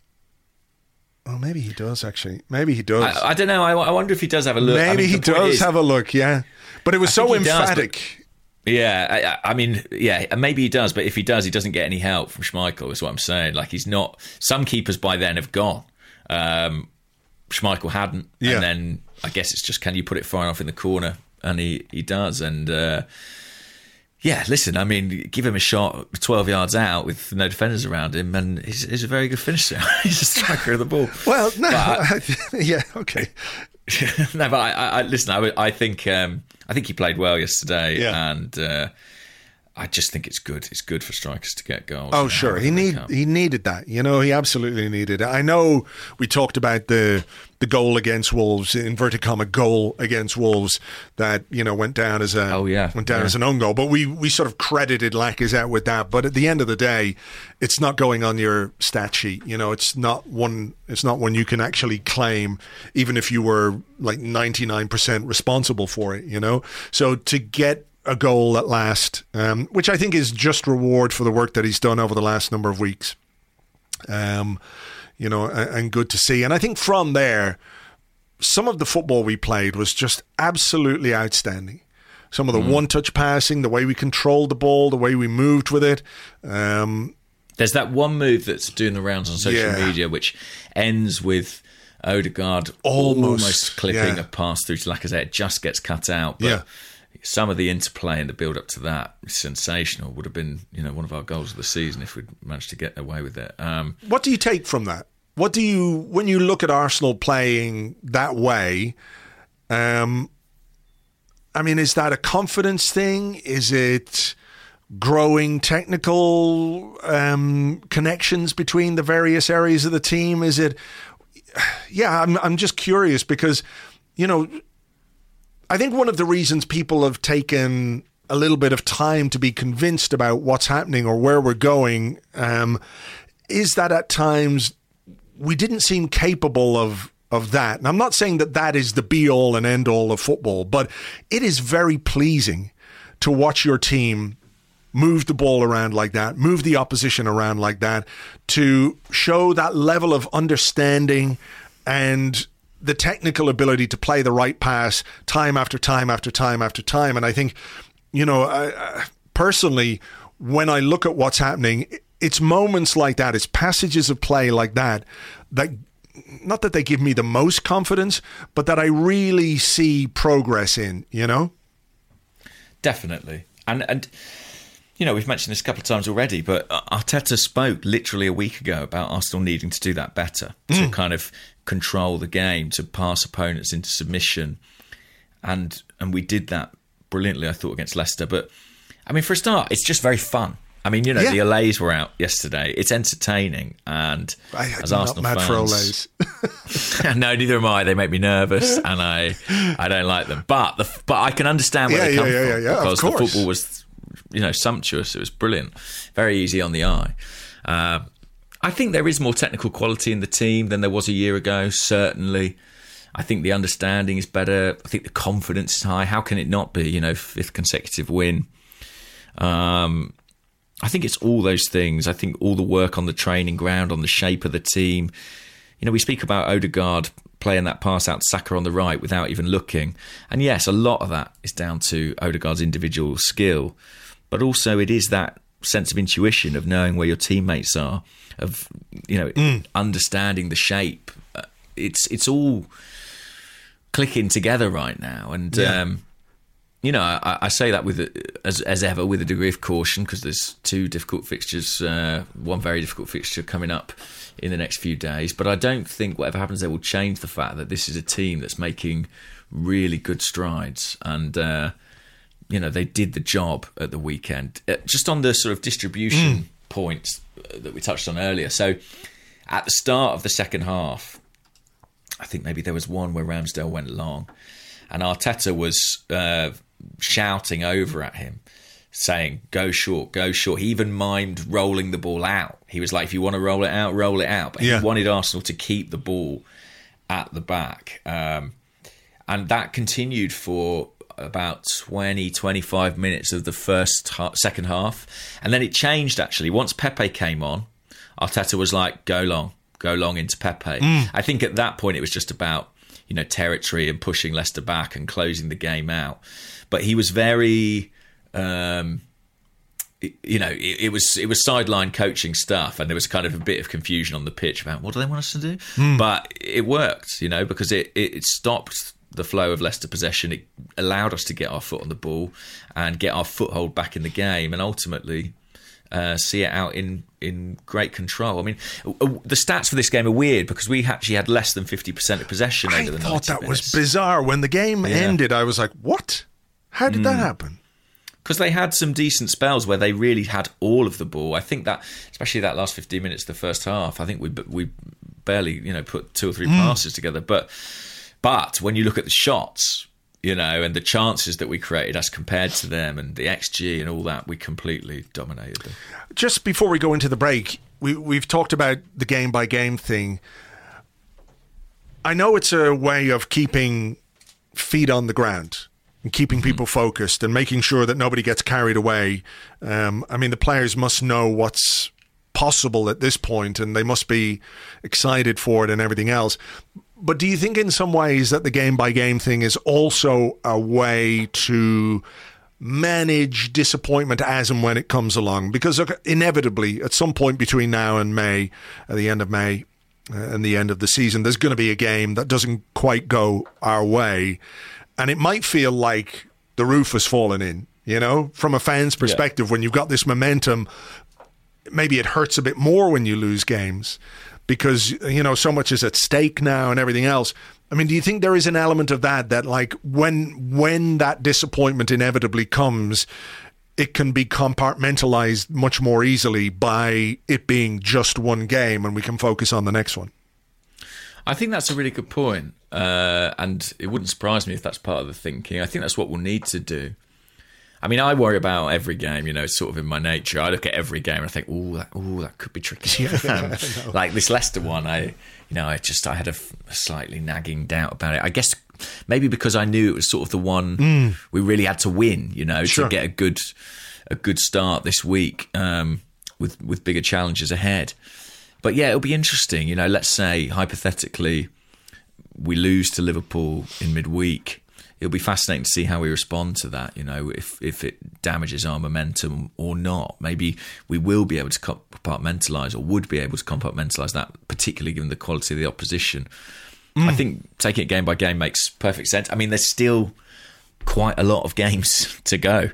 well, maybe he does, actually. Maybe he does. I don't know. I wonder if he does have a look. Maybe he does have a look, yeah. But it was so emphatic. I mean, maybe he does. But if he does, he doesn't get any help from Schmeichel, is what I'm saying. Like, he's not... Some keepers by then have gone. Schmeichel hadn't. Yeah. And then I guess it's just, can you put it far enough in the corner? And he does. And... yeah, listen, I mean, give him a shot 12 yards out with no defenders around him, and he's a very good finisher. He's a striker of the ball. Well, no, yeah, okay. No, but listen, I think he played well yesterday, and I just think it's good. It's good for strikers to get goals. Oh, sure. He needed that. You know, he absolutely needed it. I know we talked about the goal against Wolves, inverted comma goal against Wolves, that, you know, went down as an own goal. But we sort of credited Lacazette with that. But at the end of the day, it's not going on your stat sheet. You know, it's not one you can actually claim, even if you were like 99% responsible for it, you know. So to get a goal at last, which I think is just reward for the work that he's done over the last number of weeks, you know, and good to see. And I think from there, some of the football we played was just absolutely outstanding. Some of the one-touch passing, the way we controlled the ball, the way we moved with it. There's that one move that's doing the rounds on social media, which ends with Odegaard almost clipping a pass through to Lacazette. It just gets cut out. But some of the interplay and the build up to that is sensational. Would have been, you know, one of our goals of the season if we'd managed to get away with it. What do you take from that? What do you, when you look at Arsenal playing that way, I mean, is that a confidence thing? Is it growing technical connections between the various areas of the team? Is it? Yeah, I'm just curious because, you know, I think one of the reasons people have taken a little bit of time to be convinced about what's happening or where we're going is that at times we didn't seem capable of that. And I'm not saying that is the be-all and end-all of football, but it is very pleasing to watch your team move the ball around like that, move the opposition around like that, to show that level of understanding and the technical ability to play the right pass time after time after time after time. And I think, you know, personally, when I look at what's happening, it's moments like that, it's passages of play like that not that they give me the most confidence, but that I really see progress in, you know? Definitely. And you know, we've mentioned this a couple of times already, but Arteta spoke literally a week ago about Arsenal needing to do that better, to kind of control the game, to pass opponents into submission. And we did that brilliantly, I thought, against Leicester. But, I mean, for a start, it's just very fun. I mean, you know, the Olays were out yesterday. It's entertaining. And as Arsenal not mad fans, for Olays. no, neither am I. They make me nervous, and I don't like them. But I can understand where they come from, because the football was, you know, sumptuous. It was brilliant, very easy on the eye. I think there is more technical quality in the team than there was a year ago. Certainly, I think the understanding is better. I think the confidence is high. How can it not be? You know, 5th consecutive win. I think it's all those things. I think all the work on the training ground, on the shape of the team. You know, we speak about Odegaard playing that pass out to Saka on the right without even looking. And yes, a lot of that is down to Odegaard's individual skill. But also it is that sense of intuition of knowing where your teammates are, of, you know, understanding the shape. It's all clicking together right now. And, you know, I say that with as ever with a degree of caution, because there's 2 difficult fixtures, one very difficult fixture coming up in the next few days. But I don't think whatever happens there will change the fact that this is a team that's making really good strides. And, you know, they did the job at the weekend. Just on the sort of distribution points that we touched on earlier. So at the start of the second half, I think maybe there was one where Ramsdale went long, and Arteta was shouting over at him, saying, go short, go short. He even mimed rolling the ball out. He was like, if you want to roll it out, roll it out. But he wanted Arsenal to keep the ball at the back. And that continued for about 20, 25 minutes of the second half. And then it changed, actually. Once Pepe came on, Arteta was like, go long into Pepe. I think at that point it was just about, you know, territory and pushing Leicester back and closing the game out. But he was very, you know, it was sideline coaching stuff, and there was kind of a bit of confusion on the pitch about what do they want us to do. But it worked, you know, because it stopped the flow of Leicester possession. It allowed us to get our foot on the ball and get our foothold back in the game, and ultimately see it out in great control. I mean, the stats for this game are weird because we actually had less than 50% of possession over the 90 minutes. I thought that was bizarre. When the game ended, I was like, what? How did that happen? Because they had some decent spells where they really had all of the ball. I think that, especially that last 15 minutes of the first half, I think we barely, you know, put 2 or 3 passes together. But when you look at the shots, you know, and the chances that we created as compared to them, and the XG and all that, we completely dominated them. Just before we go into the break, we've talked about the game-by-game thing. I know it's a way of keeping feet on the ground and keeping people focused and making sure that nobody gets carried away. I mean, the players must know what's possible at this point, and they must be excited for it and everything else. But do you think in some ways that the game-by-game thing is also a way to manage disappointment as and when it comes along? Because inevitably, at some point between now and May, at the end of May and the end of the season, there's going to be a game that doesn't quite go our way. And it might feel like the roof has fallen in, you know, from a fan's perspective. When you've got this momentum, maybe it hurts a bit more when you lose games, because, you know, so much is at stake now and everything else. I mean, do you think there is an element of that like when that disappointment inevitably comes, it can be compartmentalized much more easily by it being just one game and we can focus on the next one? I think that's a really good point. And it wouldn't surprise me if that's part of the thinking. I think that's what we'll need to do. I mean, I worry about every game, you know, sort of in my nature. I look at every game and I think, that could be tricky. Like this Leicester one, I had a slightly nagging doubt about it. I guess maybe because I knew it was sort of the one we really had to win, you know, to get a good start this week with bigger challenges ahead. But yeah, it'll be interesting. You know, let's say hypothetically we lose to Liverpool in midweek. it'll be fascinating to see how we respond to that. You know, if it damages our momentum or not. Maybe we will be able to compartmentalise, or would be able to compartmentalise that, particularly given the quality of the opposition. I think taking it game by game makes perfect sense. I mean, there's still quite a lot of games to go,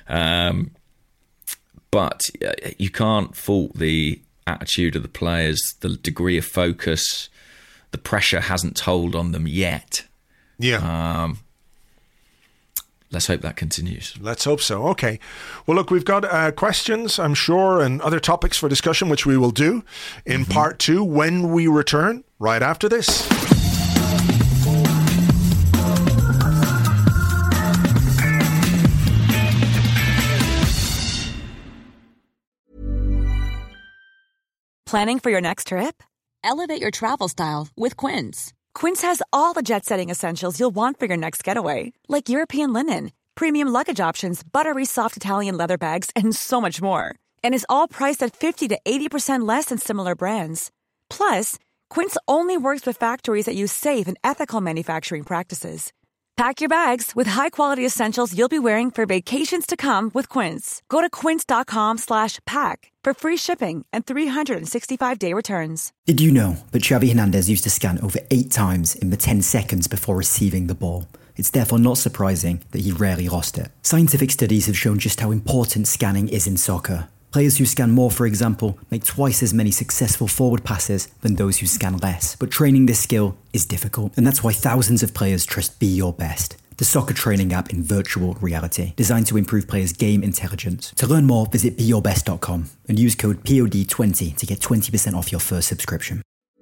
but you can't fault the attitude of the players, the degree of focus. The pressure hasn't told on them yet. Yeah. Let's hope that continues. Let's hope so. Okay. Well, look, we've got questions, I'm sure, and other topics for discussion, which we will do in part 2 when we return, right after this. Planning for your next trip? Elevate your travel style with Quince. Quince has all the jet-setting essentials you'll want for your next getaway, like European linen, premium luggage options, buttery soft Italian leather bags, and so much more. And is all priced at 50 to 80% less than similar brands. Plus, Quince only works with factories that use safe and ethical manufacturing practices. Pack your bags with high-quality essentials you'll be wearing for vacations to come with Quince. Go to quince.com/pack for free shipping and 365-day returns. Did you know that Xavi Hernandez used to scan over 8 times in the 10 seconds before receiving the ball? It's therefore not surprising that he rarely lost it. Scientific studies have shown just how important scanning is in soccer. Players who scan more, for example, make twice as many successful forward passes than those who scan less. But training this skill is difficult, and that's why thousands of players trust Be Your Best, the soccer training app in virtual reality, designed to improve players' game intelligence. To learn more, visit BeYourBest.com and use code POD20 to get 20% off your first subscription.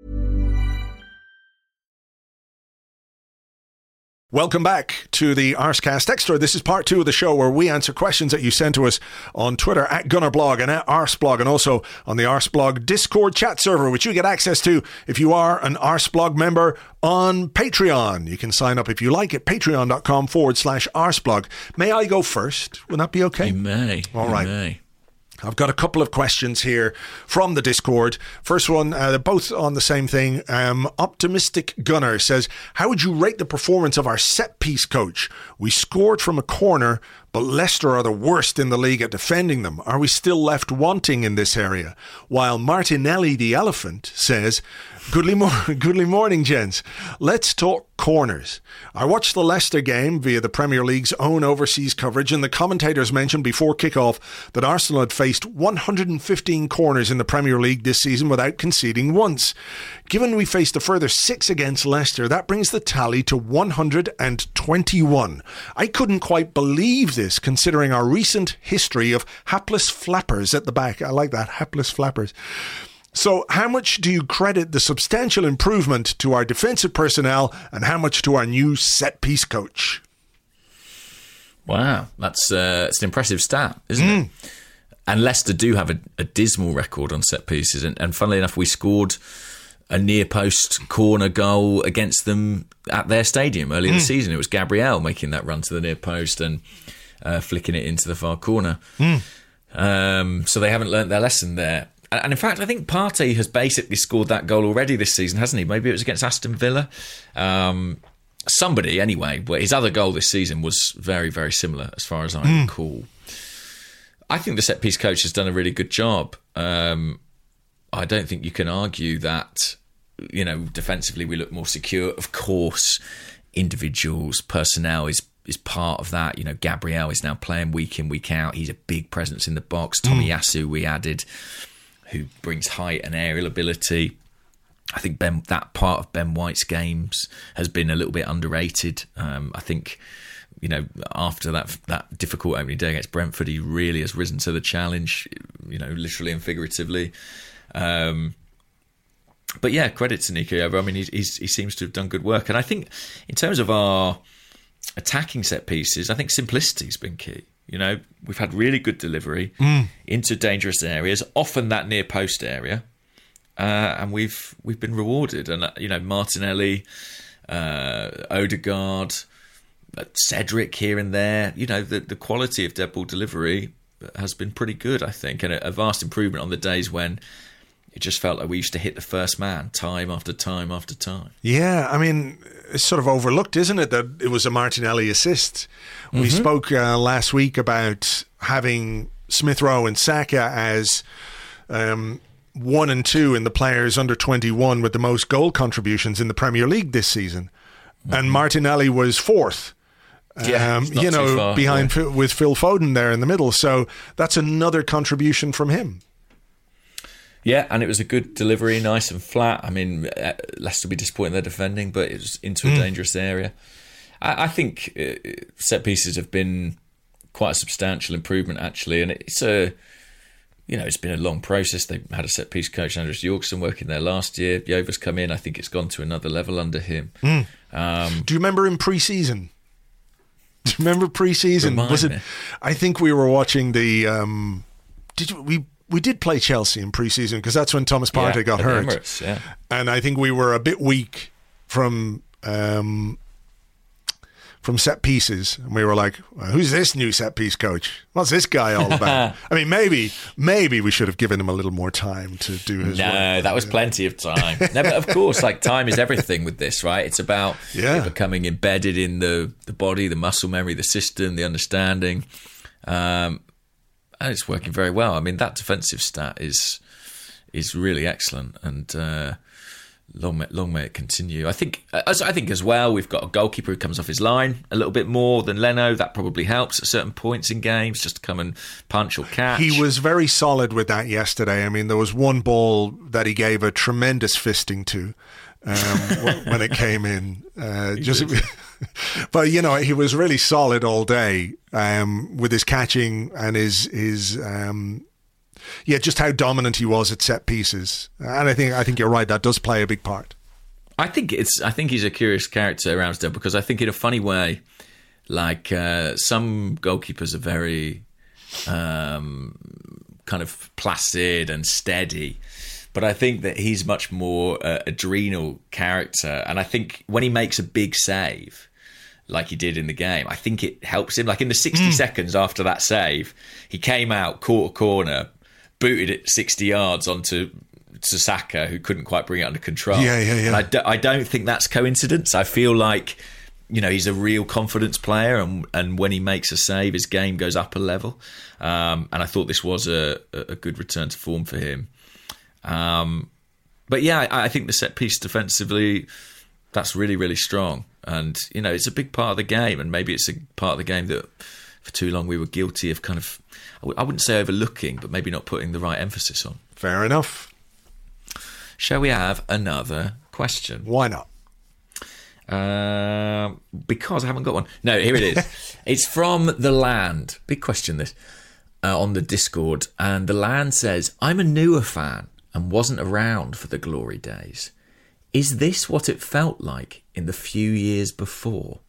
Welcome back to the Arscast Extra. This is part 2 of the show where we answer questions that you send to us on Twitter at GunnerBlog and at Arsblog, and also on the Arsblog Discord chat server, which you get access to if you are an Arsblog member on Patreon. You can sign up if you like at patreon.com/Arsblog. May I go first? Would that be okay? You may. All you right. May. I've got a couple of questions here from the Discord. First one, they're both on the same thing. Optimistic Gunner says, how would you rate the performance of our set-piece coach? We scored from a corner, but Leicester are the worst in the league at defending them. Are we still left wanting in this area? While Martinelli the Elephant says, Goodly morning, gents. Let's talk corners. I watched the Leicester game via the Premier League's own overseas coverage, and the commentators mentioned before kickoff that Arsenal had faced 115 corners in the Premier League this season without conceding once. Given we faced a further 6 against Leicester, that brings the tally to 121. I couldn't quite believe this, considering our recent history of hapless flappers at the back. I like that, hapless flappers. So how much do you credit the substantial improvement to our defensive personnel, and how much to our new set-piece coach? Wow, that's it's an impressive stat, isn't it? And Leicester do have a dismal record on set pieces, and funnily enough, we scored a near post corner goal against them at their stadium earlier this season. It was Gabriel making that run to the near post and flicking it into the far corner. So they haven't learnt their lesson there. And in fact, I think Partey has basically scored that goal already this season, hasn't he? Maybe it was against Aston Villa. Somebody, anyway. But his other goal this season was very, very similar, as far as I recall. I think the set-piece coach has done a really good job. I don't think you can argue that, you know, defensively we look more secure. Of course, individuals, personnel is part of that. You know, Gabriel is now playing week in, week out. He's a big presence in the box. Tomiyasu we added, who brings height and aerial ability. I think that part of Ben White's games has been a little bit underrated. I think, you know, after that difficult opening day against Brentford, he really has risen to the challenge, you know, literally and figuratively. But yeah, credit to Nico. I mean, he seems to have done good work. And I think in terms of our attacking set pieces, I think simplicity's been key. You know, we've had really good delivery into dangerous areas, often that near post area, and we've been rewarded. And you know, Martinelli, Odegaard, Cedric here and there. You know, the quality of dead ball delivery has been pretty good, I think, and a vast improvement on the days when it just felt like we used to hit the first man time after time after time. Yeah, I mean, it's sort of overlooked, isn't it, that it was a Martinelli assist. We spoke last week about having Smith Rowe and Saka as 1 and 2 in the players under 21 with the most goal contributions in the Premier League this season. And Martinelli was 4th. Behind with Phil Foden there in the middle. So that's another contribution from him. Yeah, and it was a good delivery, nice and flat. I mean, Leicester will be disappointed in their defending, but it was into a dangerous area. I think set pieces have been quite a substantial improvement, actually, and it's been a long process. They had a set piece coach, Andreas Jorgensen, working there last year. Jova's come in. I think it's gone to another level under him. Do you remember in pre-season? Do you remember pre-season? I think we were watching the. We did play Chelsea in pre-season because that's when Thomas Partey got hurt. Emirates, yeah. And I think we were a bit weak from set pieces, and we were like, well, "Who's this new set piece coach? What's this guy all about?" I mean, maybe we should have given him a little more time to do his work. No, that was plenty of time. No, but of course, like, time is everything with this, right? It's about it becoming embedded in the body, the muscle memory, the system, the understanding. And it's working very well. I mean, that defensive stat is really excellent, and long may it continue. I think as well, we've got a goalkeeper who comes off his line a little bit more than Leno. That probably helps at certain points in games, just to come and punch or catch. He was very solid with that yesterday. I mean, there was one ball that he gave a tremendous fisting to when it came in. But, he was really solid all day with his catching and his just how dominant he was at set pieces. And I think you're right, that does play a big part. I think he's a curious character, Ramsdale, because I think in a funny way, like some goalkeepers are very kind of placid and steady. But I think that he's much more adrenal character. And I think when he makes a big save, like he did in the game, I think it helps him. Like in the 60 seconds after that save, he came out, caught a corner, booted it 60 yards onto Saka, who couldn't quite bring it under control. Yeah. And I don't think that's coincidence. I feel like, he's a real confidence player, and when he makes a save, his game goes up a level. And I thought this was a good return to form for him. But yeah, I think the set piece defensively, that's really, really strong. And, it's a big part of the game, and maybe it's a part of the game that for too long we were guilty of kind of, I wouldn't say overlooking, but maybe not putting the right emphasis on. Fair enough. Shall we have another question? Why not? Because I haven't got one. No, here it is. It's from The Land. Big question, this. On the Discord. And The Land says, I'm a newer fan and wasn't around for the glory days. Is this what it felt like in the few years before?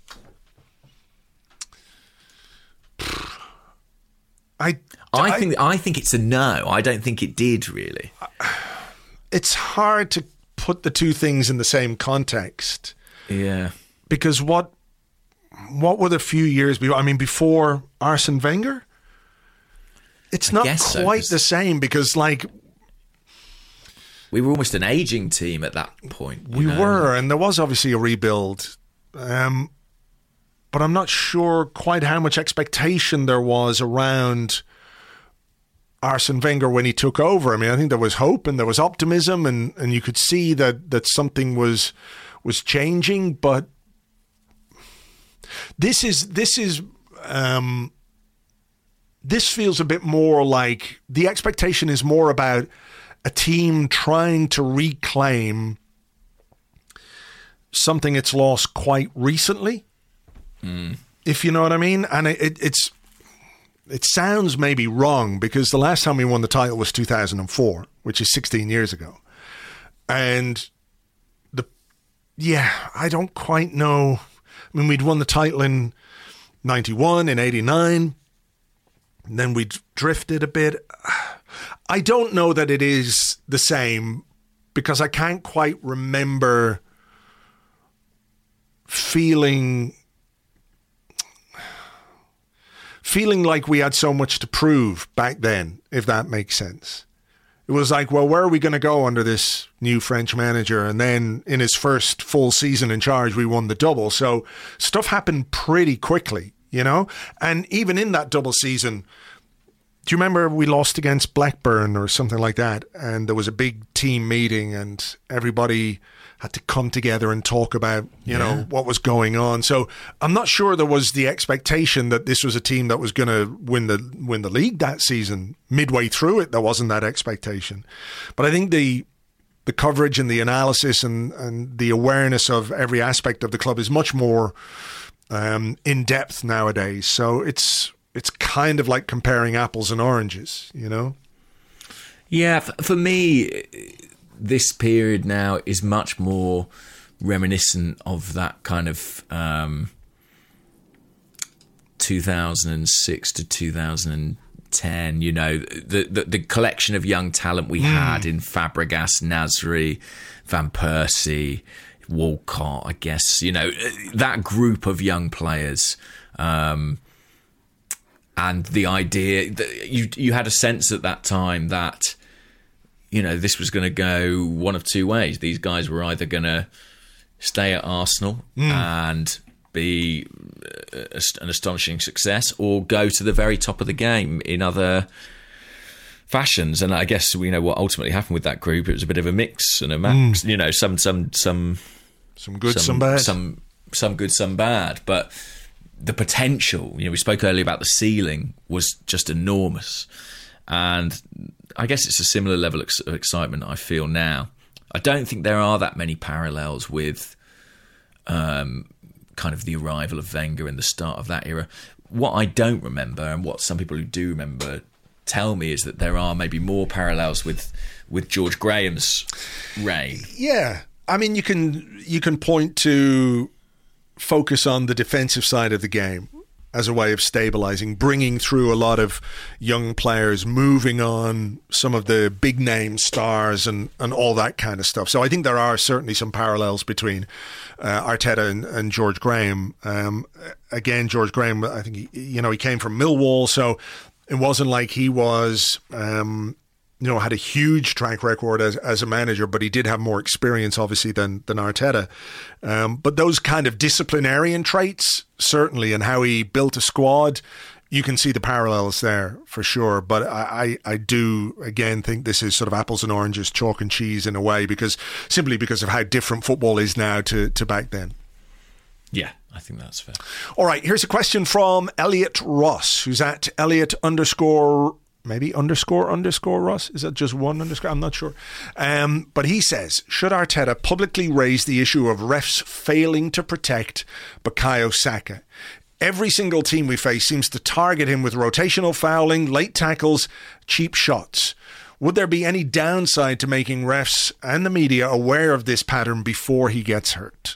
I think it's a no. I don't think it did, really. It's hard to put the two things in the same context. Yeah. Because what were the few years before? I mean, before Arsene Wenger? It's not quite the same, because, like, we were almost an aging team at that point. We were, and there was obviously a rebuild. But I'm not sure quite how much expectation there was around Arsene Wenger when he took over. I mean, I think there was hope and there was optimism, and you could see that something was changing. But this feels a bit more like the expectation is more about a team trying to reclaim something it's lost quite recently, if you know what I mean. And it sounds maybe wrong, because the last time we won the title was 2004, which is 16 years ago. And I don't quite know. I mean, we'd won the title in 91, in 89, and then we drifted a bit. I don't know that it is the same, because I can't quite remember feeling like we had so much to prove back then, if that makes sense. It was like, well, where are we going to go under this new French manager? And then in his first full season in charge, we won the double. So stuff happened pretty quickly, you know? And even in that double season, do you remember we lost against Blackburn or something like that? And there was a big team meeting and everybody had to come together and talk about, you know, what was going on. So I'm not sure there was the expectation that this was a team that was going to win the league that season. Midway through it, there wasn't that expectation. But I think the coverage and the analysis and the awareness of every aspect of the club is much more in depth nowadays. So it's kind of like comparing apples and oranges, you know? Yeah, for me, this period now is much more reminiscent of that kind of 2006 to 2010, you know, the collection of young talent we had in Fabregas, Nasri, Van Persie, Walcott, I guess, you know, that group of young players. And the idea that you had a sense at that time that, you know, this was going to go one of two ways. These guys were either going to stay at Arsenal and be an astonishing success, or go to the very top of the game in other fashions. And I guess we know what ultimately happened with that group. It was a bit of a mix and a max. You know, some good, some bad, some good, some bad. But the potential, you know, we spoke earlier about the ceiling, was just enormous. And I guess it's a similar level of excitement I feel now. I don't think there are that many parallels with kind of the arrival of Wenger and the start of that era. What I don't remember, and what some people who do remember tell me, is that there are maybe more parallels with George Graham's reign. Yeah. I mean, you can point to focus on the defensive side of the game as a way of stabilising, bringing through a lot of young players, moving on some of the big name stars and all that kind of stuff. So I think there are certainly some parallels between Arteta and George Graham. Again, George Graham, I think he came from Millwall, so it wasn't like he was had a huge track record as a manager, but he did have more experience, obviously, than Arteta. But those kind of disciplinarian traits, certainly, and how he built a squad, you can see the parallels there for sure. But I do, again, think this is sort of apples and oranges, chalk and cheese in a way, simply because of how different football is now to back then. Yeah, I think that's fair. All right, here's a question from Elliot Ross, who's at Elliot _Ross. Is that just one underscore? I'm not sure. But he says, should Arteta publicly raise the issue of refs failing to protect Bukayo Saka? Every single team we face seems to target him with rotational fouling, late tackles, cheap shots. Would there be any downside to making refs and the media aware of this pattern before he gets hurt?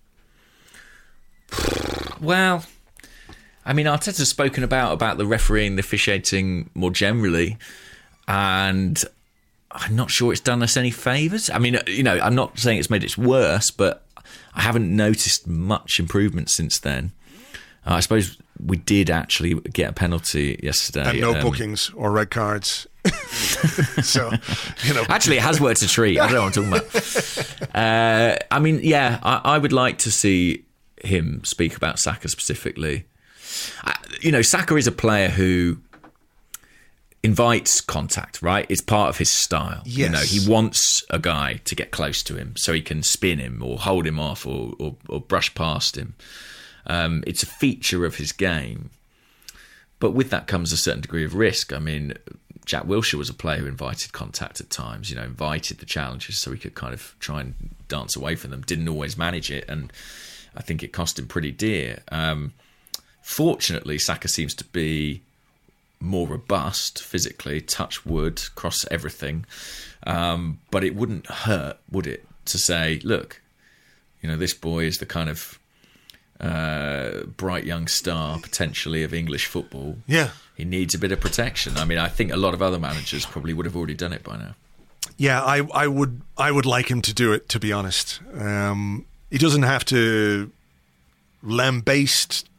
Well, I mean, Arteta's spoken about the refereeing, the officiating more generally, and I'm not sure it's done us any favours. I mean, you know, I'm not saying it's made it worse, but I haven't noticed much improvement since then. I suppose we did actually get a penalty yesterday. And no bookings or red cards. So, you know. Actually, it has worked a treat. I don't know what I'm talking about. I mean, yeah, I would like to see him speak about Saka specifically. You know, Saka is a player who invites contact, right? It's part of his style. Yes. You know, he wants a guy to get close to him so he can spin him or hold him off or brush past him. It's a feature of his game. But with that comes a certain degree of risk. I mean, Jack Wilshere was a player who invited contact at times, you know, invited the challenges so he could kind of try and dance away from them. Didn't always manage it, and I think it cost him pretty dear. Fortunately, Saka seems to be more robust physically, touch wood, cross everything. But it wouldn't hurt, would it, to say, look, you know, this boy is the kind of bright young star, potentially, of English football. Yeah. He needs a bit of protection. I mean, I think a lot of other managers probably would have already done it by now. Yeah, I would like him to do it, to be honest. He doesn't have to lambaste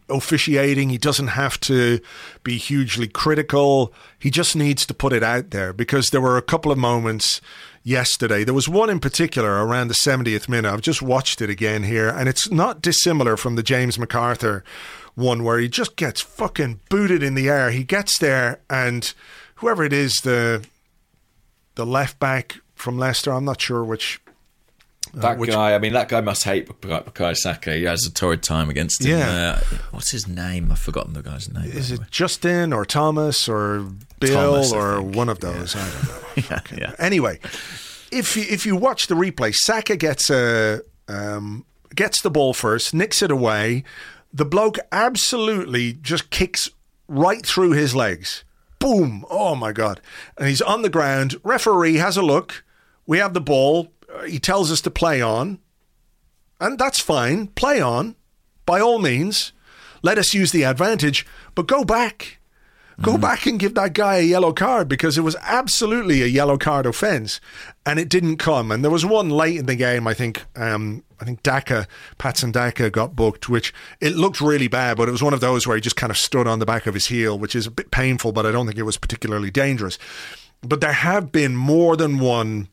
officiating. He doesn't have to be hugely critical. He just needs to put it out there, because there were a couple of moments yesterday. There was one in particular around the 70th minute. I've just watched it again here, and it's not dissimilar from the James MacArthur one where he just gets fucking booted in the air. He gets there, and whoever it is, the left back from Leicester, I'm not sure which... That guy must hate Bukayo Saka. He has a torrid time against him. Yeah. What's his name? I've forgotten the guy's name. Is it Justin or Thomas or Bill Thomas, or one of those? Yeah. I don't know. Yeah. Anyway, if you watch the replay, Saka gets the ball first, nicks it away. The bloke absolutely just kicks right through his legs. Boom. Oh, my God. And he's on the ground. Referee has a look. We have the ball. He tells us to play on. And that's fine. Play on. By all means. Let us use the advantage. But go back. Go back and give that guy a yellow card, because it was absolutely a yellow card offence. And it didn't come. And there was one late in the game, I think Daka, Patson Daka got booked, which it looked really bad, but it was one of those where he just kind of stood on the back of his heel, which is a bit painful, but I don't think it was particularly dangerous. But there has been more than one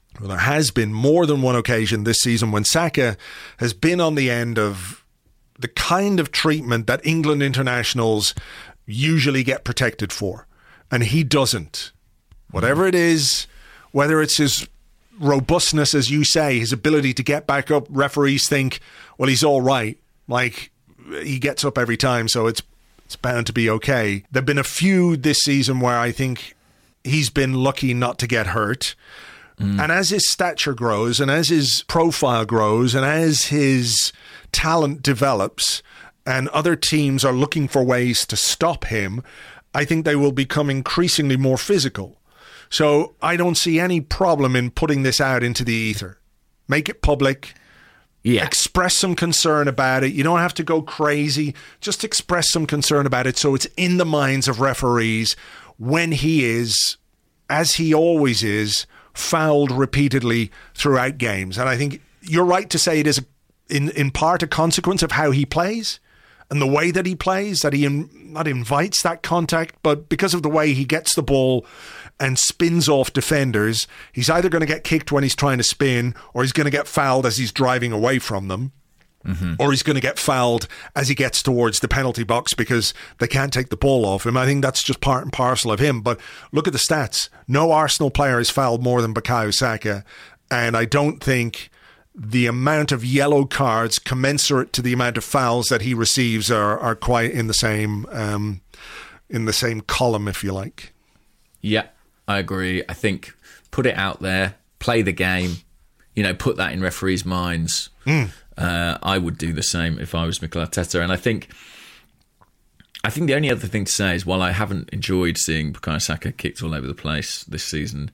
occasion this season when Saka has been on the end of the kind of treatment that England internationals usually get protected for. And he doesn't. Whatever it is, whether it's his robustness, as you say, his ability to get back up, referees think, well, he's all right. Like, he gets up every time, so it's bound to be okay. There have been a few this season where I think he's been lucky not to get hurt. And as his stature grows, and as his profile grows, and as his talent develops, and other teams are looking for ways to stop him, I think they will become increasingly more physical. So I don't see any problem in putting this out into the ether. Make it public. Yeah. Express some concern about it. You don't have to go crazy. Just express some concern about it so it's in the minds of referees when he is, as he always is, fouled repeatedly throughout games. And I think you're right to say it is in part a consequence of how he plays and the way that he plays, that he not invites that contact, but because of the way he gets the ball and spins off defenders, he's either going to get kicked when he's trying to spin, or he's going to get fouled as he's driving away from them, or he's going to get fouled as he gets towards the penalty box because they can't take the ball off him. I think that's just part and parcel of him. But look at the stats. No Arsenal player has fouled more than Bukayo Saka, and I don't think the amount of yellow cards commensurate to the amount of fouls that he receives are quite in the same column, if you like. Yeah, I agree. I think put it out there, play the game, put that in referees' minds. I would do the same if I was Mikel Arteta. And I think the only other thing to say is, while I haven't enjoyed seeing Bukayo Saka kicked all over the place this season,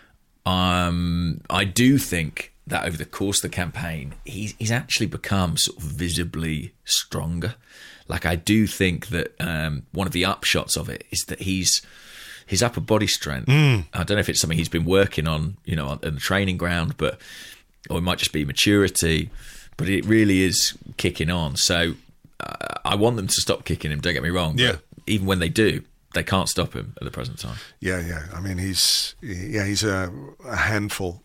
I do think that over the course of the campaign, he's actually become sort of visibly stronger. Like, I do think that one of the upshots of it is that his upper body strength, I don't know if it's something he's been working on, in the training ground, or it might just be maturity, but it really is kicking on. So I want them to stop kicking him, don't get me wrong. Yeah. But even when they do, they can't stop him at the present time. Yeah. I mean, he's a handful.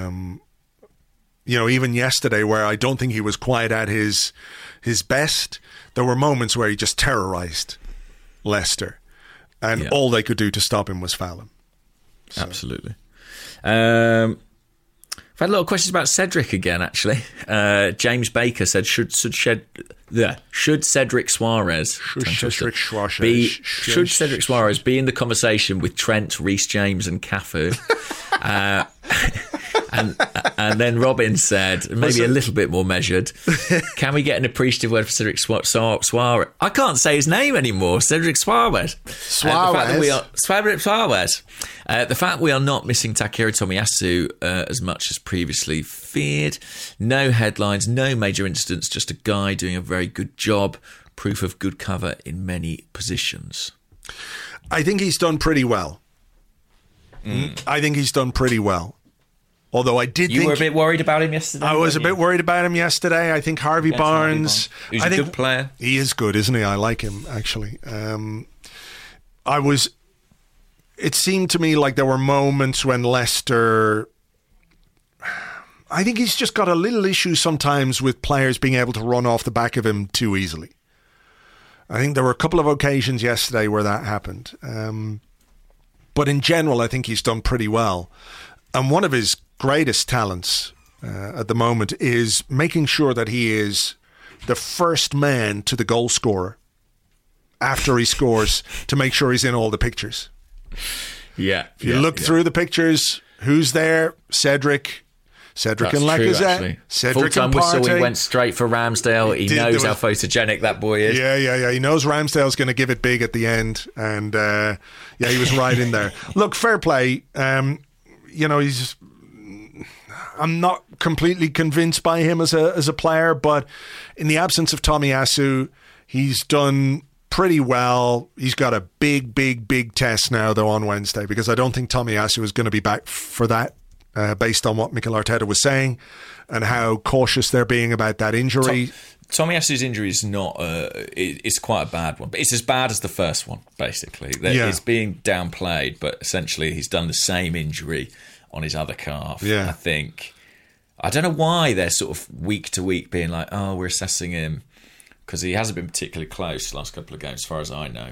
Even yesterday, where I don't think he was quite at his best, there were moments where he just terrorised Leicester, and all they could do to stop him was foul him. So. Absolutely. I've had a lot of questions about Cedric again, actually. James Baker said, should Cedric Suarez be in the conversation with Trent, Reece James and Cafu? And then Robin said, maybe a little bit more measured, can we get an appreciative word for Cedric Suarez? I can't say his name anymore. Cedric Suarez. Cedric Suarez. The fact we are not missing Takehiro Tomiyasu as much as previously feared. No headlines, no major incidents, just a guy doing a very good job. Proof of good cover in many positions. I think he's done pretty well. I think he's done pretty well. Although I did think... You were a bit worried about him yesterday? I was a bit worried about him yesterday. I think Harvey Barnes... He's a good player. He is good, isn't he? I like him, actually. It seemed to me like there were moments when Leicester... I think he's just got a little issue sometimes with players being able to run off the back of him too easily. I think there were a couple of occasions yesterday where that happened. But in general, I think he's done pretty well. And one of his greatest talents at the moment is making sure that he is the first man to the goal scorer after he scores to make sure he's in all the pictures. Yeah. If you look through the pictures, who's there? Cedric and Lacazette. Cedric Full-time and whistle, Partey. He went straight for Ramsdale. He knows how photogenic that boy is. Yeah. He knows Ramsdale's going to give it big at the end. And he was right in there. Look, fair play. I'm not completely convinced by him as a player, but in the absence of Tomiyasu, he's done pretty well. He's got a big test now, though, on Wednesday, because I don't think Tomiyasu is going to be back for that, based on what Mikel Arteta was saying and how cautious they're being about that injury. Tomiyasu's injury is not it's quite a bad one, but it's as bad as the first one, basically. It's being downplayed, but essentially he's done the same injury on his other calf. I think. I don't know why they're sort of week to week being like, oh, we're assessing him, because he hasn't been particularly close the last couple of games, as far as I know.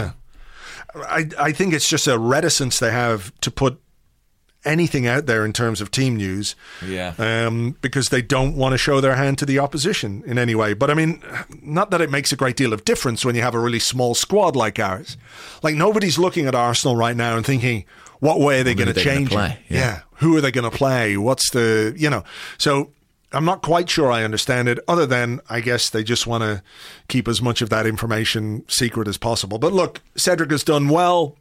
I think it's just a reticence they have to put anything out there in terms of team news, because they don't want to show their hand to the opposition in any way. But I mean, not that it makes a great deal of difference when you have a really small squad like ours. Like, nobody's looking at Arsenal right now and thinking, what way are they going to change it? Who are they going to play? What's the, so I'm not quite sure I understand it, other than I guess they just want to keep as much of that information secret as possible. But look, Cedric has done well.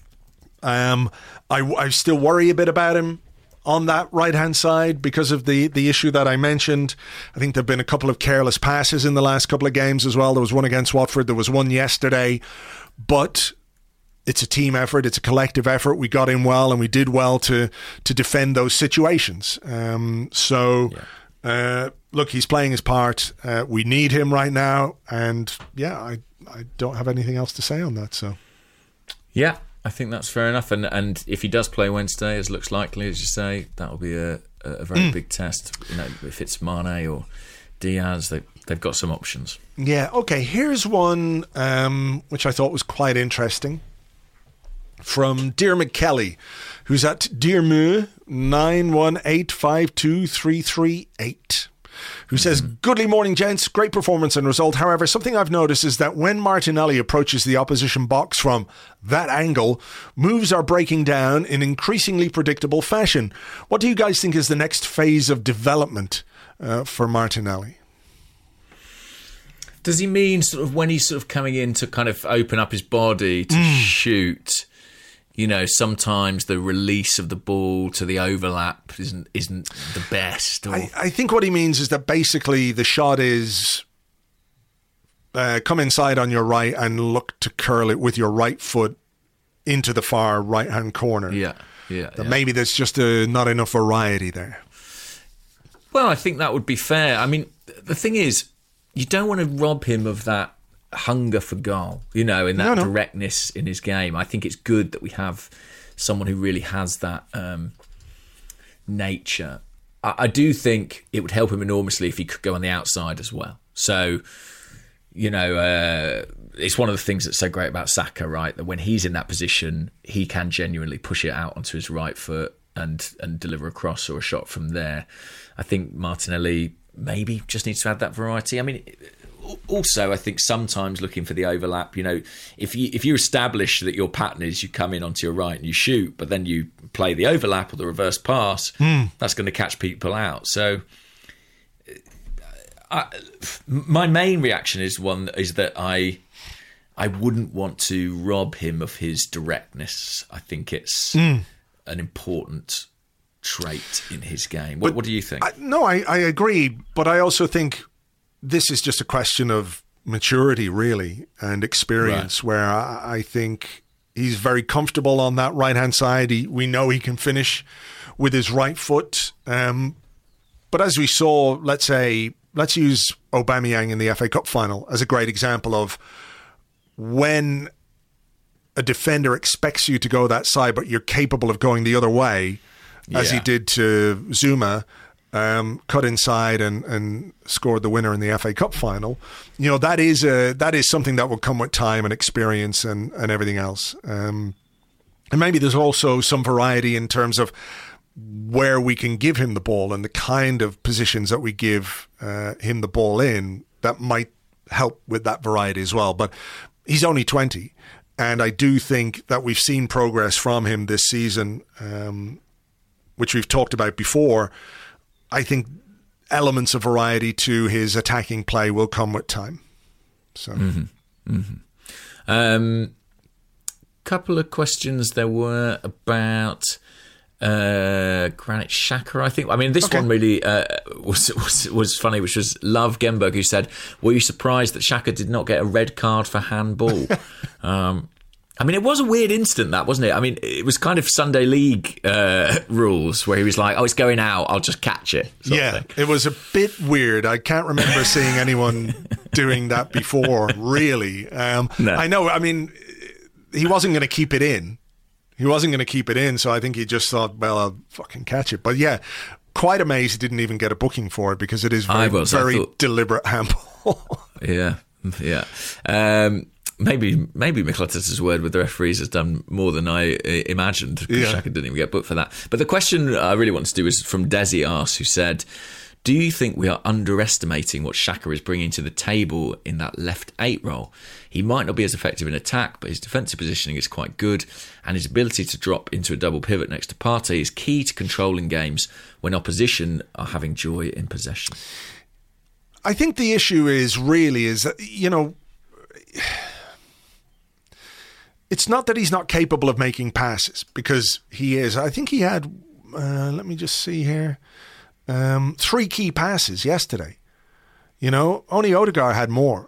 I still worry a bit about him on that right-hand side because of the issue that I mentioned. I think there have been a couple of careless passes in the last couple of games as well. There was one against Watford. There was one yesterday. But it's a team effort. It's a collective effort. We got in well, and we did well to defend those situations. Look, he's playing his part. We need him right now. And, I don't have anything else to say on that. So, yeah. I think that's fair enough, and if he does play Wednesday, as looks likely, as you say, that'll be a very big test. If it's Mane or Diaz, they've got some options. Yeah, okay. Here's one which I thought was quite interesting from Dear McKelly, who's at Dearmu 918523338. Who says, Goodly morning, gents. Great performance and result. However, something I've noticed is that when Martinelli approaches the opposition box from that angle, moves are breaking down in increasingly predictable fashion. What do you guys think is the next phase of development for Martinelli? Does he mean sort of when he's sort of coming in to kind of open up his body to shoot? Sometimes the release of the ball to the overlap isn't the best. I think what he means is that basically the shot is come inside on your right and look to curl it with your right foot into the far right-hand corner. Maybe there's just not enough variety there. Well, I think that would be fair. I mean, the thing is, you don't want to rob him of that hunger for goal, in that directness in his game. I think it's good that we have someone who really has that nature. I do think it would help him enormously if he could go on the outside as well. So, it's one of the things that's so great about Saka, right? That when he's in that position, he can genuinely push it out onto his right foot and deliver a cross or a shot from there. I think Martinelli maybe just needs to add that variety. I mean, also, I think sometimes looking for the overlap, if you establish that your pattern is you come in onto your right and you shoot, but then you play the overlap or the reverse pass, that's going to catch people out. So my main reaction is that I wouldn't want to rob him of his directness. I think it's an important trait in his game. What do you think? I agree, but I also think this is just a question of maturity, really, and experience, where I think He's very comfortable on that right-hand side. We know he can finish with his right foot. But as we saw, let's use Aubameyang in the FA Cup final as a great example of when a defender expects you to go that side, but you're capable of going the other way, as he did to Zuma, cut inside and scored the winner in the FA Cup final. You know, that is something that will come with time and experience and everything else. And maybe there's also some variety in terms of where we can give him the ball and the kind of positions that we give him the ball in that might help with that variety as well. But he's only 20, and I do think that we've seen progress from him this season, which we've talked about before. I think elements of variety to his attacking play will come with time. So, couple of questions there were about Granit Xhaka, I think. I mean, this one really was funny, which was Love Gemberg, who said, "Were you surprised that Xhaka did not get a red card for handball?" I mean, it was a weird instant, that, wasn't it? I mean, it was kind of Sunday League rules where he was like, "Oh, it's going out, I'll just catch it." Yeah, it was a bit weird. I can't remember seeing anyone doing that before, really. No. I know, I mean, he wasn't going to keep it in. So I think he just thought, well, I'll fucking catch it. But yeah, quite amazed he didn't even get a booking for it, because it is very deliberate handball. Yeah. Maybe Mikel Arteta's word with the referees has done more than I imagined. Xhaka didn't even get booked for that. But the question I really want to do is from Desi Arse, who said, "Do you think we are underestimating what Xhaka is bringing to the table in that left 8 role? He might not be as effective in attack, but his defensive positioning is quite good, and his ability to drop into a double pivot next to Partey is key to controlling games when opposition are having joy in possession." I think the issue is that, you know, it's not that he's not capable of making passes, because he is. I think he had, let me just see here, 3 key passes yesterday. You know, only Odegaard had more.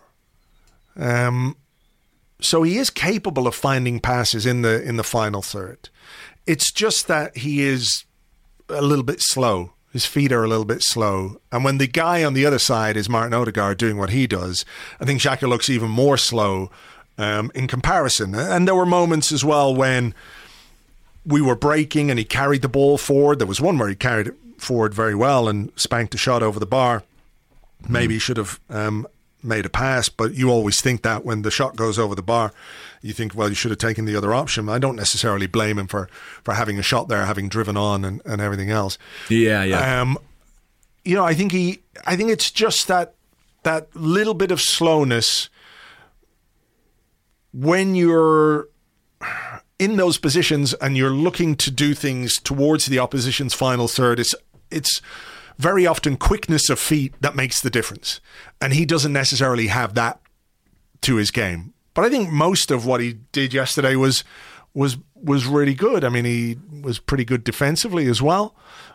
So he is capable of finding passes in the final third. It's just that he is a little bit slow. His feet are a little bit slow. And when the guy on the other side is Martin Odegaard doing what he does, I think Xhaka looks even more slow in comparison. And there were moments as well when we were breaking and he carried the ball forward. There was one where he carried it forward very well and spanked a shot over the bar. Maybe he should have made a pass, but you always think that when the shot goes over the bar, you think, well, you should have taken the other option. I don't necessarily blame him for having a shot there, having driven on and everything else. Yeah. You know, I think it's just that little bit of slowness when you're in those positions and you're looking to do things towards the opposition's final third. It's very often quickness of feet that makes the difference. And he doesn't necessarily have that to his game. But I think most of what he did yesterday was really good. I mean, he was pretty good defensively as well.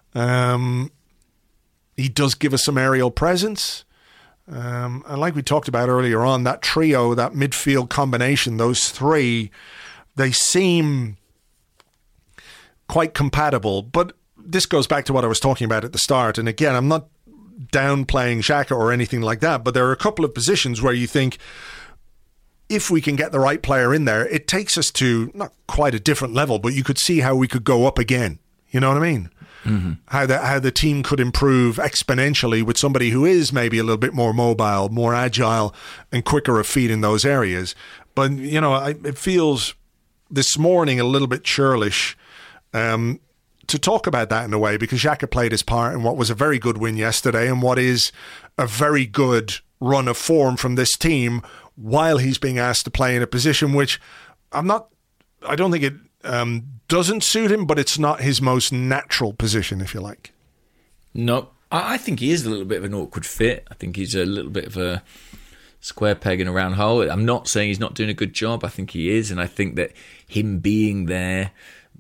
He does give us some aerial presence. And like we talked about earlier on, that trio, that midfield combination, those 3, they seem quite compatible. But this goes back to what I was talking about at the start. And again, I'm not downplaying Xhaka or anything like that, but there are a couple of positions where you think, if we can get the right player in there, it takes us to not quite a different level, but you could see how we could go up again. You know what I mean? Mm-hmm. How the team could improve exponentially with somebody who is maybe a little bit more mobile, more agile, and quicker of feet in those areas. But, you know, it feels this morning a little bit churlish to talk about that in a way, because Xhaka played his part in what was a very good win yesterday and what is a very good run of form from this team, while he's being asked to play in a position which I don't think it doesn't suit him, but it's not his most natural position, if you like. No, I think he is a little bit of an awkward fit. I think he's a little bit of a square peg in a round hole. I'm not saying he's not doing a good job. I think he is, and I think that him being there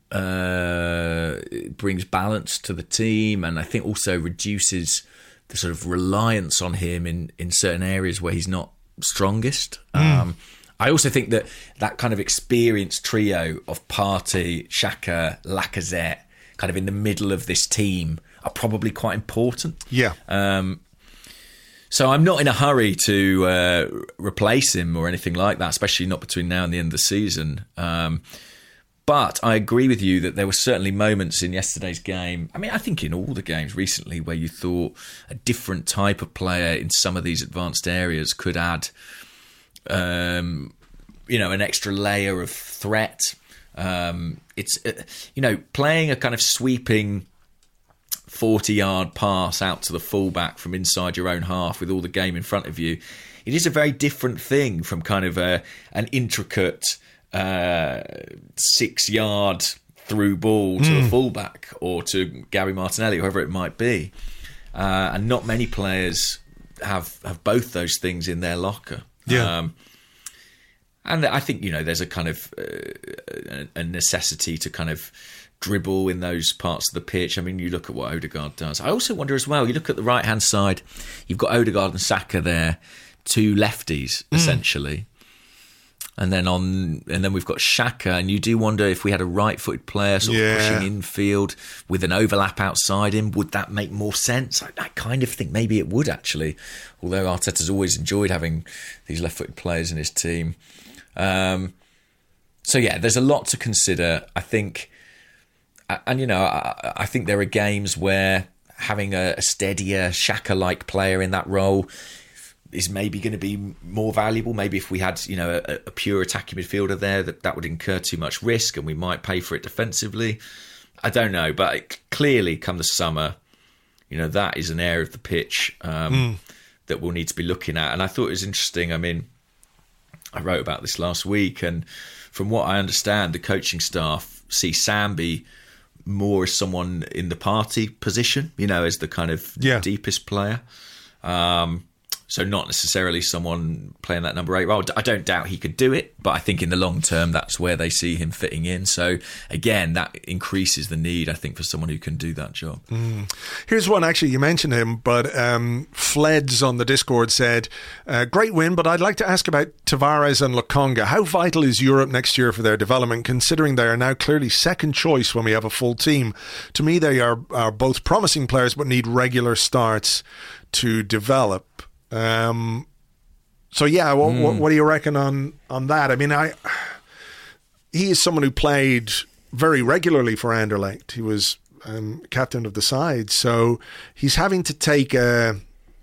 brings balance to the team, and I think also reduces the sort of reliance on him in certain areas where he's not strongest. I also think that kind of experienced trio of Partey, Xhaka, Lacazette, kind of in the middle of this team, are probably quite important. Yeah. So I'm not in a hurry to replace him or anything like that, especially not between now and the end of the season. But I agree with you that there were certainly moments in yesterday's game, I mean, I think in all the games recently, where you thought a different type of player in some of these advanced areas could add, an extra layer of threat. It's, playing a kind of sweeping 40-yard pass out to the fullback from inside your own half with all the game in front of you. It is a very different thing from kind of an intricate 6-yard through ball to a fullback or to Gary Martinelli, whoever it might be. And not many players have both those things in their locker. Yeah. And I think, there's a kind of a necessity to kind of dribble in those parts of the pitch. I mean, you look at what Odegaard does. I also wonder as well, you look at the right-hand side, you've got Odegaard and Saka there, two lefties, essentially. And then we've got Xhaka, and you do wonder if we had a right-footed player sort of pushing infield with an overlap outside him, would that make more sense? I kind of think maybe it would, actually, although Arteta's always enjoyed having these left-footed players in his team. So, yeah, there's a lot to consider, I think. And, I think there are games where having a steadier Xhaka-like player in that role is maybe going to be more valuable. Maybe if we had, a pure attacking midfielder there, that would incur too much risk and we might pay for it defensively. I don't know. But clearly, come the summer, that is an area of the pitch that we'll need to be looking at. And I thought it was interesting. I mean, I wrote about this last week, and from what I understand, the coaching staff see Sambi more as someone in the Partey position, as the kind of deepest player. So not necessarily someone playing that number 8 role. I don't doubt he could do it, but I think in the long term, that's where they see him fitting in. So again, that increases the need, I think, for someone who can do that job. Here's one, actually, you mentioned him, but Fleds on the Discord said, great win, but I'd like to ask about Tavares and Lokonga. How vital is Europe next year for their development, considering they are now clearly second choice when we have a full team? To me, they are both promising players, but need regular starts to develop. What do you reckon on that? I mean, he is someone who played very regularly for Anderlecht. He was captain of the side, so he's having to take a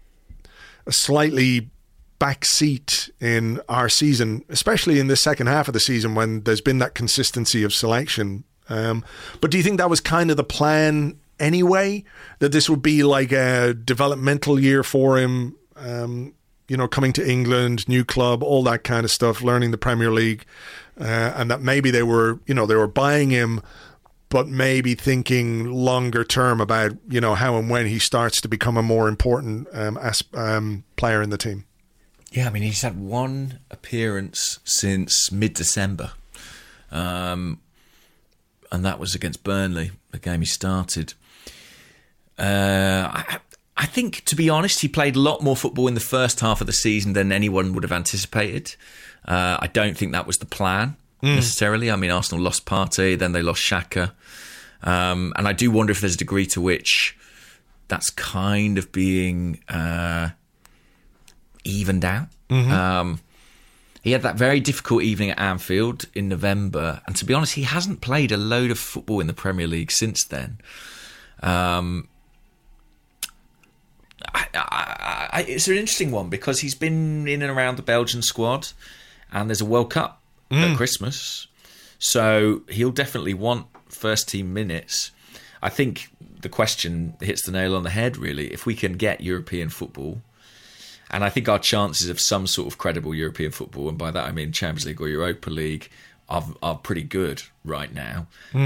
slightly back seat in our season, especially in the second half of the season when there's been that consistency of selection. But do you think that was kind of the plan anyway, that this would be like a developmental year for him? Coming to England, new club, all that kind of stuff, learning the Premier League, and that maybe they were buying him, but maybe thinking longer term about, how and when he starts to become a more important player in the team. Yeah, I mean, he's had one appearance since mid-December, and that was against Burnley, the game he started. I think, to be honest, he played a lot more football in the first half of the season than anyone would have anticipated. I don't think that was the plan, necessarily. I mean, Arsenal lost Partey, then they lost Xhaka. And I do wonder if there's a degree to which that's kind of being evened out. He had that very difficult evening at Anfield in November. And to be honest, he hasn't played a load of football in the Premier League since then. It's an interesting one because he's been in and around the Belgian squad, and there's a World Cup at Christmas, so he'll definitely want first team minutes. I think the question hits the nail on the head, really. If we can get European football, and I think our chances of some sort of credible European football, and by that I mean Champions League or Europa League, are pretty good right now.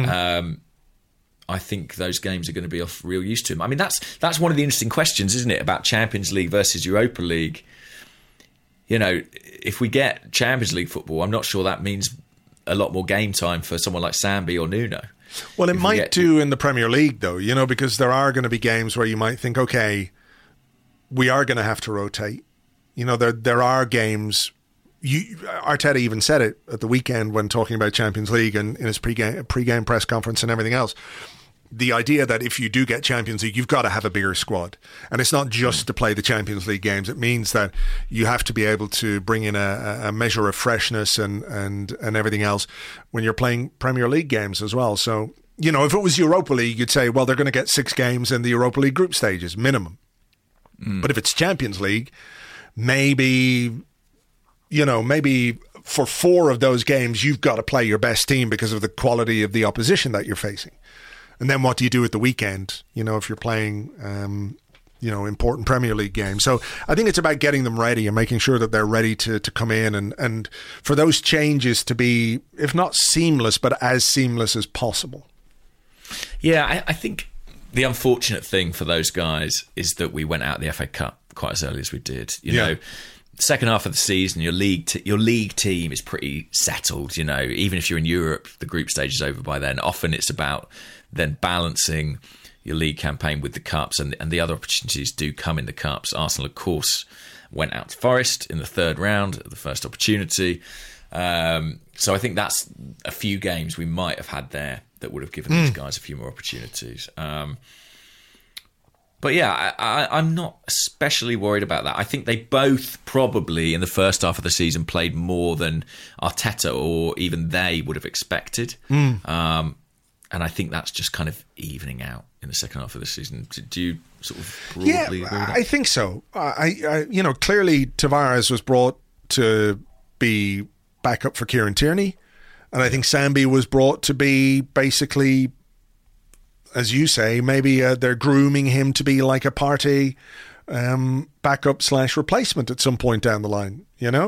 I think those games are going to be of real use to him. I mean, that's one of the interesting questions, isn't it, about Champions League versus Europa League? If we get Champions League football, I'm not sure that means a lot more game time for someone like Sambi or Nuno. Well, it might do in the Premier League, though, because there are going to be games where you might think, okay, we are going to have to rotate. There are games, Arteta even said it at the weekend when talking about Champions League and in his pre-game press conference and everything else. The idea that if you do get Champions League, you've got to have a bigger squad. And it's not just to play the Champions League games. It means that you have to be able to bring in a measure of freshness and everything else when you're playing Premier League games as well. So, if it was Europa League, you'd say, well, they're going to get 6 games in the Europa League group stages, minimum. But if it's Champions League, maybe for 4 of those games, you've got to play your best team because of the quality of the opposition that you're facing. And then what do you do at the weekend, if you're playing, important Premier League games? So I think it's about getting them ready and making sure that they're ready to come in and for those changes to be, if not seamless, but as seamless as possible. Yeah, I think the unfortunate thing for those guys is that we went out of the FA Cup quite as early as we did. You know, second half of the season, your league team is pretty settled. Even if you're in Europe, the group stage is over by then. Often it's about then balancing your league campaign with the cups, and the other opportunities do come in the cups. Arsenal, of course, went out to Forest in the 3rd round at the first opportunity. So I think that's a few games we might have had there that would have given these guys a few more opportunities. But yeah, I'm not especially worried about that. I think they both probably in the first half of the season played more than Arteta or even they would have expected. And I think that's just kind of evening out in the second half of the season. Do you sort of broadly agree with that? I think so. Clearly Tavares was brought to be backup for Kieran Tierney. And I think Sambi was brought to be basically, as you say, maybe they're grooming him to be like a Partey backup/replacement at some point down the line,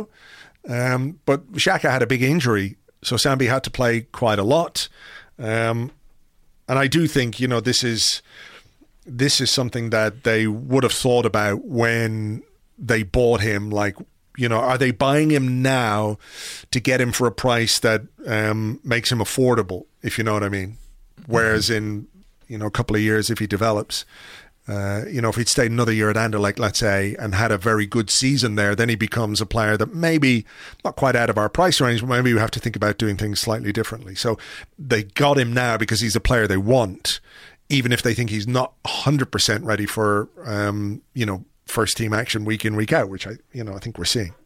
But Xhaka had a big injury, so Sambi had to play quite a lot. And I do think, this is something that they would have thought about when they bought him. Like, are they buying him now to get him for a price that makes him affordable, if you know what I mean? Whereas in, a couple of years, if he develops, if he'd stayed another year at Anderlecht, let's say, and had a very good season there, then he becomes a player that maybe not quite out of our price range, but maybe we have to think about doing things slightly differently. So they got him now because he's a player they want, even if they think he's not 100% ready for, first team action week in, week out, which I think we're seeing.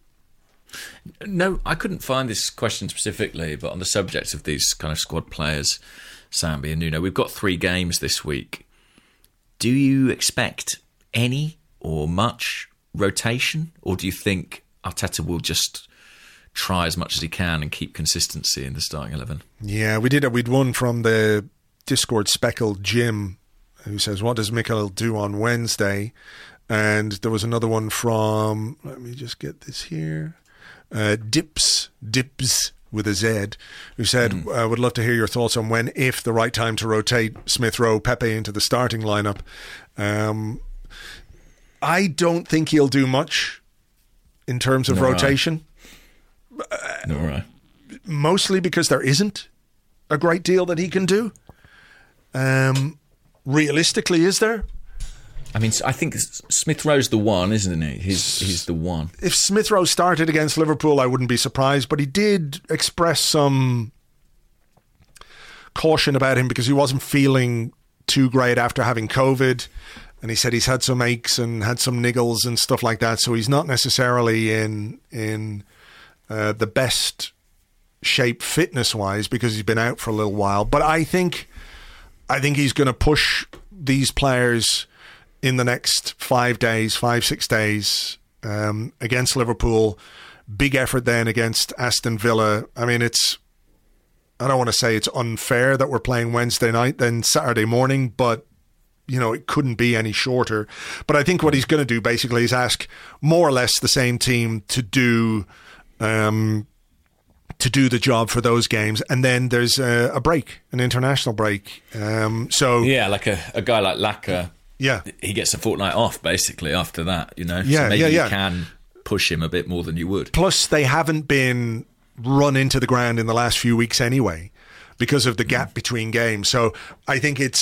No, I couldn't find this question specifically, but on the subject of these kind of squad players, Sambi and Nuno, we've got 3 games this week. Do you expect any or much rotation, or do you think Arteta will just try as much as he can and keep consistency in the starting 11? Yeah, we'd one from the Discord speckled Jim, who says, what does Mikel do on Wednesday? And there was another one from, let me just get this here, Dips with a Z, who said, would love to hear your thoughts on when, if the right time to rotate Smith Rowe, Pepe into the starting lineup. I don't think he'll do much in terms of rotation. Right. Mostly because there isn't a great deal that he can do. Realistically, is there? I mean, I think Smith Rowe's the one, isn't he? He's the one. If Smith Rowe started against Liverpool, I wouldn't be surprised, but he did express some caution about him because he wasn't feeling too great after having COVID, and he said he's had some aches and had some niggles and stuff like that, so he's not necessarily in the best shape fitness-wise because he's been out for a little while. But I think he's going to push these players in the next 5 days, 5-6 days, against Liverpool. Big effort then against Aston Villa. I mean, I don't want to say it's unfair that we're playing Wednesday night, then Saturday morning, but, it couldn't be any shorter. But I think what he's going to do basically is ask more or less the same team to do the job for those games, and then there's a break, an international break. Like a guy like Laka. Yeah, he gets a fortnight off basically after that, Yeah, so maybe you can push him a bit more than you would. Plus, they haven't been run into the ground in the last few weeks anyway because of the gap between games. So I think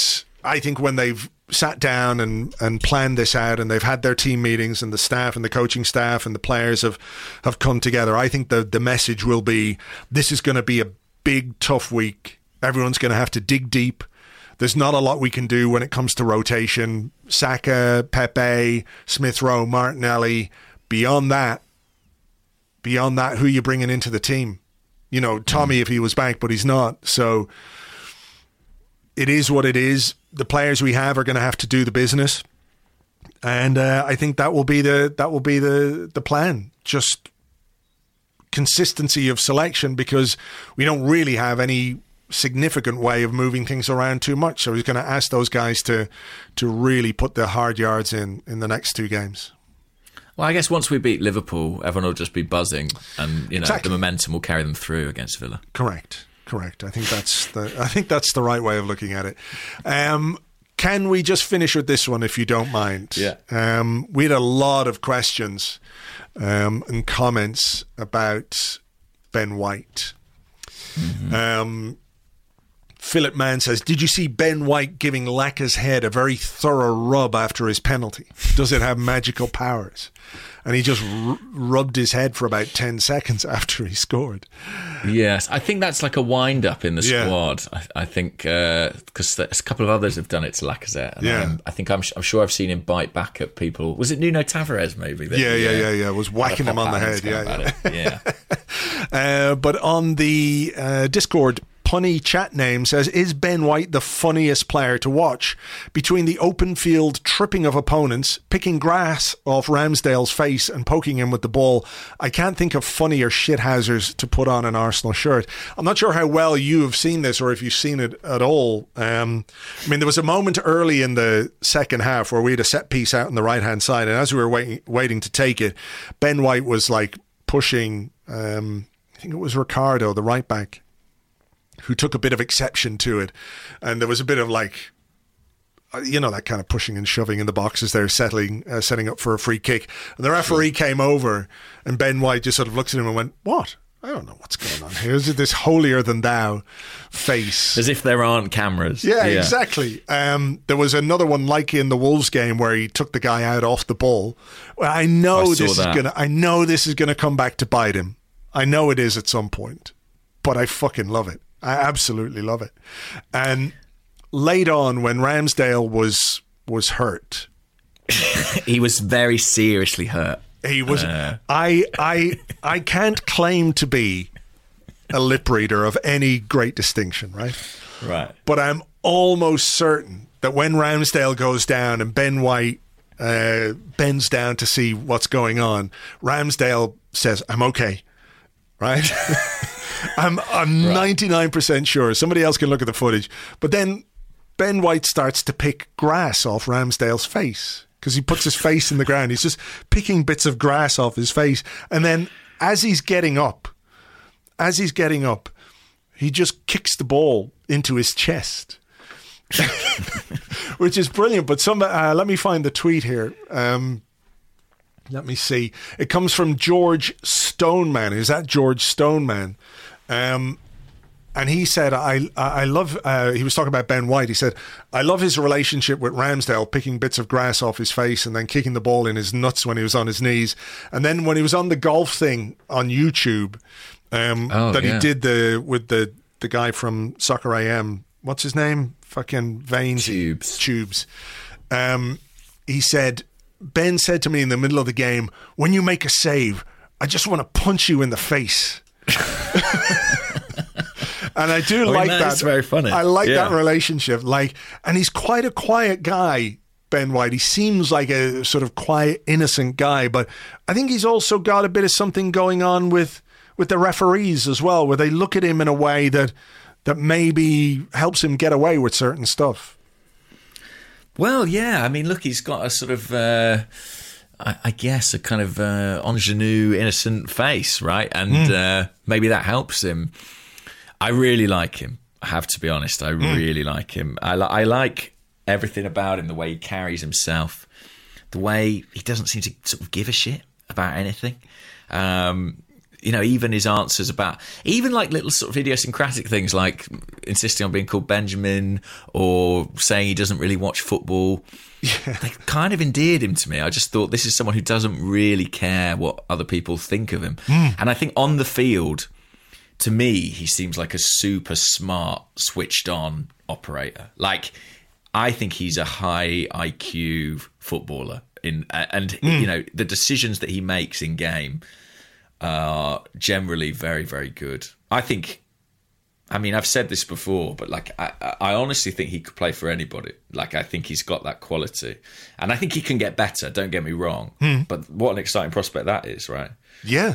I think when they've sat down and planned this out, and they've had their team meetings, and the staff and the coaching staff and the players have come together, I think the message will be, this is going to be a big, tough week. Everyone's going to have to dig deep. There's not a lot we can do when it comes to rotation. Saka, Pepe, Smith Rowe, Martinelli. Beyond that, who are you bringing into the team? You know, Tommy if he was back, but he's not. So it is what it is. The players we have are going to have to do the business, and I think that will be the plan. Just consistency of selection, because we don't really have any significant way of moving things around too much. So he's going to ask those guys to really put the hard yards in the next 2 games. Well, I guess once we beat Liverpool, everyone will just be buzzing, and the momentum will carry them through against Villa. Correct. I think that's the right way of looking at it. Can we just finish with this one, if you don't mind? Yeah. We had a lot of questions and comments about Ben White. Mm-hmm. Philip Mann says, did you see Ben White giving Laka's head a very thorough rub after his penalty? Does it have magical powers? And he just rubbed his head for about 10 seconds after he scored. Yes, I think that's like a wind-up in the squad. I think because a couple of others have done it to Lacazette. And I think I'm sure I've seen him bite back at people. Was it Nuno Tavares maybe? Yeah. Was whacking him on the head. Yeah. But on the Discord, Punny Chat Name says, is Ben White the funniest player to watch? Between the open field tripping of opponents, picking grass off Ramsdale's face and poking him with the ball, I can't think of funnier shithousers to put on an Arsenal shirt. I'm not sure how well you have seen this, or if you've seen it at all. I mean, there was a moment early in the second half where we had a set piece out on the right-hand side, and as we were waiting to take it, Ben White was like pushing, I think it was Ricardo, the right back, who took a bit of exception to it. And there was a bit of like, that kind of pushing and shoving in the box as they're setting up for a free kick. And the referee came over, and Ben White just sort of looked at him and went, what? I don't know what's going on here. Is it this holier than thou face? As if there aren't cameras. Yeah, exactly. There was another one like in the Wolves game where he took the guy out off the ball. Well, I know this is gonna come back to bite him. I know it is at some point, but I fucking love it. I absolutely love it. And late on, when Ramsdale was hurt, he was very seriously hurt. He was. I can't claim to be a lip reader of any great distinction, right? Right. But I'm almost certain that when Ramsdale goes down and Ben White bends down to see what's going on, Ramsdale says, "I'm okay," right? I'm 99% sure. Somebody else can look at the footage. But then Ben White starts to pick grass off Ramsdale's face, because he puts his face in the ground. He's just picking bits of grass off his face. And then as he's getting up, he just kicks the ball into his chest, which is brilliant. But let me find the tweet here. Let me see. It comes from George Stoneman. Is that George Stoneman? And he said, I love, he was talking about Ben White. He said, I love his relationship with Ramsdale, picking bits of grass off his face and then kicking the ball in his nuts when he was on his knees. And then when he was on the golf thing on YouTube, he did with the guy from Soccer AM, what's his name? Fucking Veins. Tubes. He said, Ben said to me in the middle of the game, when you make a save, I just want to punch you in the face. And I do like that. It's very funny. I like that relationship. And he's quite a quiet guy, Ben White. He seems like a sort of quiet, innocent guy, but I think he's also got a bit of something going on with the referees as well, where they look at him in a way that maybe helps him get away with certain stuff. Well, yeah. I mean, look, he's got a sort of, I guess, a kind of ingenue, innocent face, right? And maybe that helps him. I really like him. I have to be honest. I really like him. I like everything about him, the way he carries himself, the way he doesn't seem to sort of give a shit about anything. even his answers about even like little sort of idiosyncratic things like insisting on being called Benjamin or saying he doesn't really watch football. Yeah. They kind of endeared him to me. I just thought this is someone who doesn't really care what other people think of him. And I think on the field, to me, he seems like a super smart, switched on operator. Like, I think he's a high IQ footballer. The decisions that he makes in game are generally very, very good. I've said this before, but like I honestly think he could play for anybody. Like, I think he's got that quality, and I think he can get better. Don't get me wrong, but what an exciting prospect that is, right? Yeah.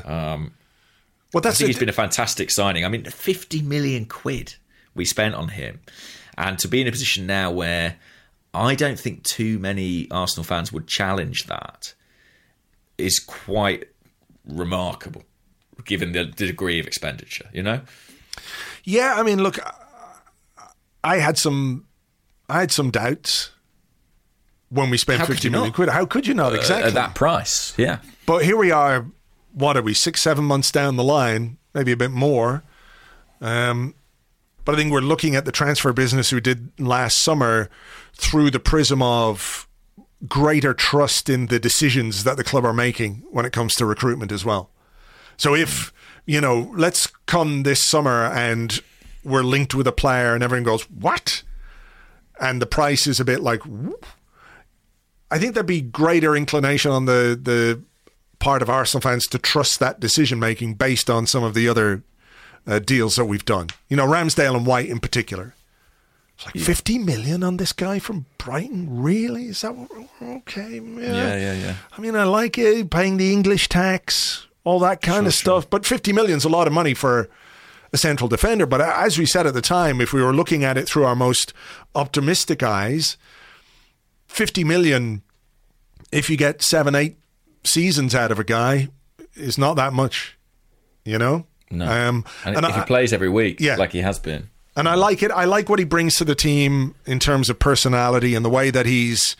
I think he's been a fantastic signing. I mean, 50 million quid we spent on him, and to be in a position now where I don't think too many Arsenal fans would challenge that is quite remarkable, given the degree of expenditure. Yeah, I mean, look, I had some doubts when we spent 50 million quid. How could you not? Exactly. At that price, yeah. But here we are, what are we, 6-7 months down the line, maybe a bit more. But I think we're looking at the transfer business we did last summer through the prism of greater trust in the decisions that the club are making when it comes to recruitment as well. So if, let's come this summer and we're linked with a player and everyone goes, what? And the price is a bit like, whoop. I think there'd be greater inclination on the part of Arsenal fans to trust that decision-making based on some of the other deals that we've done. Ramsdale and White in particular. It's like 50 million on this guy from Brighton? Really? Is that what? Okay. Yeah. I mean, I like it, paying the English tax, all that kind of stuff. But 50 million is a lot of money for a central defender. But as we said at the time, if we were looking at it through our most optimistic eyes, 50 million, if you get 7-8 seasons out of a guy, is not that much, No. And if he plays every week, like he has been. And I like it. I like what he brings to the team in terms of personality and the way that he's...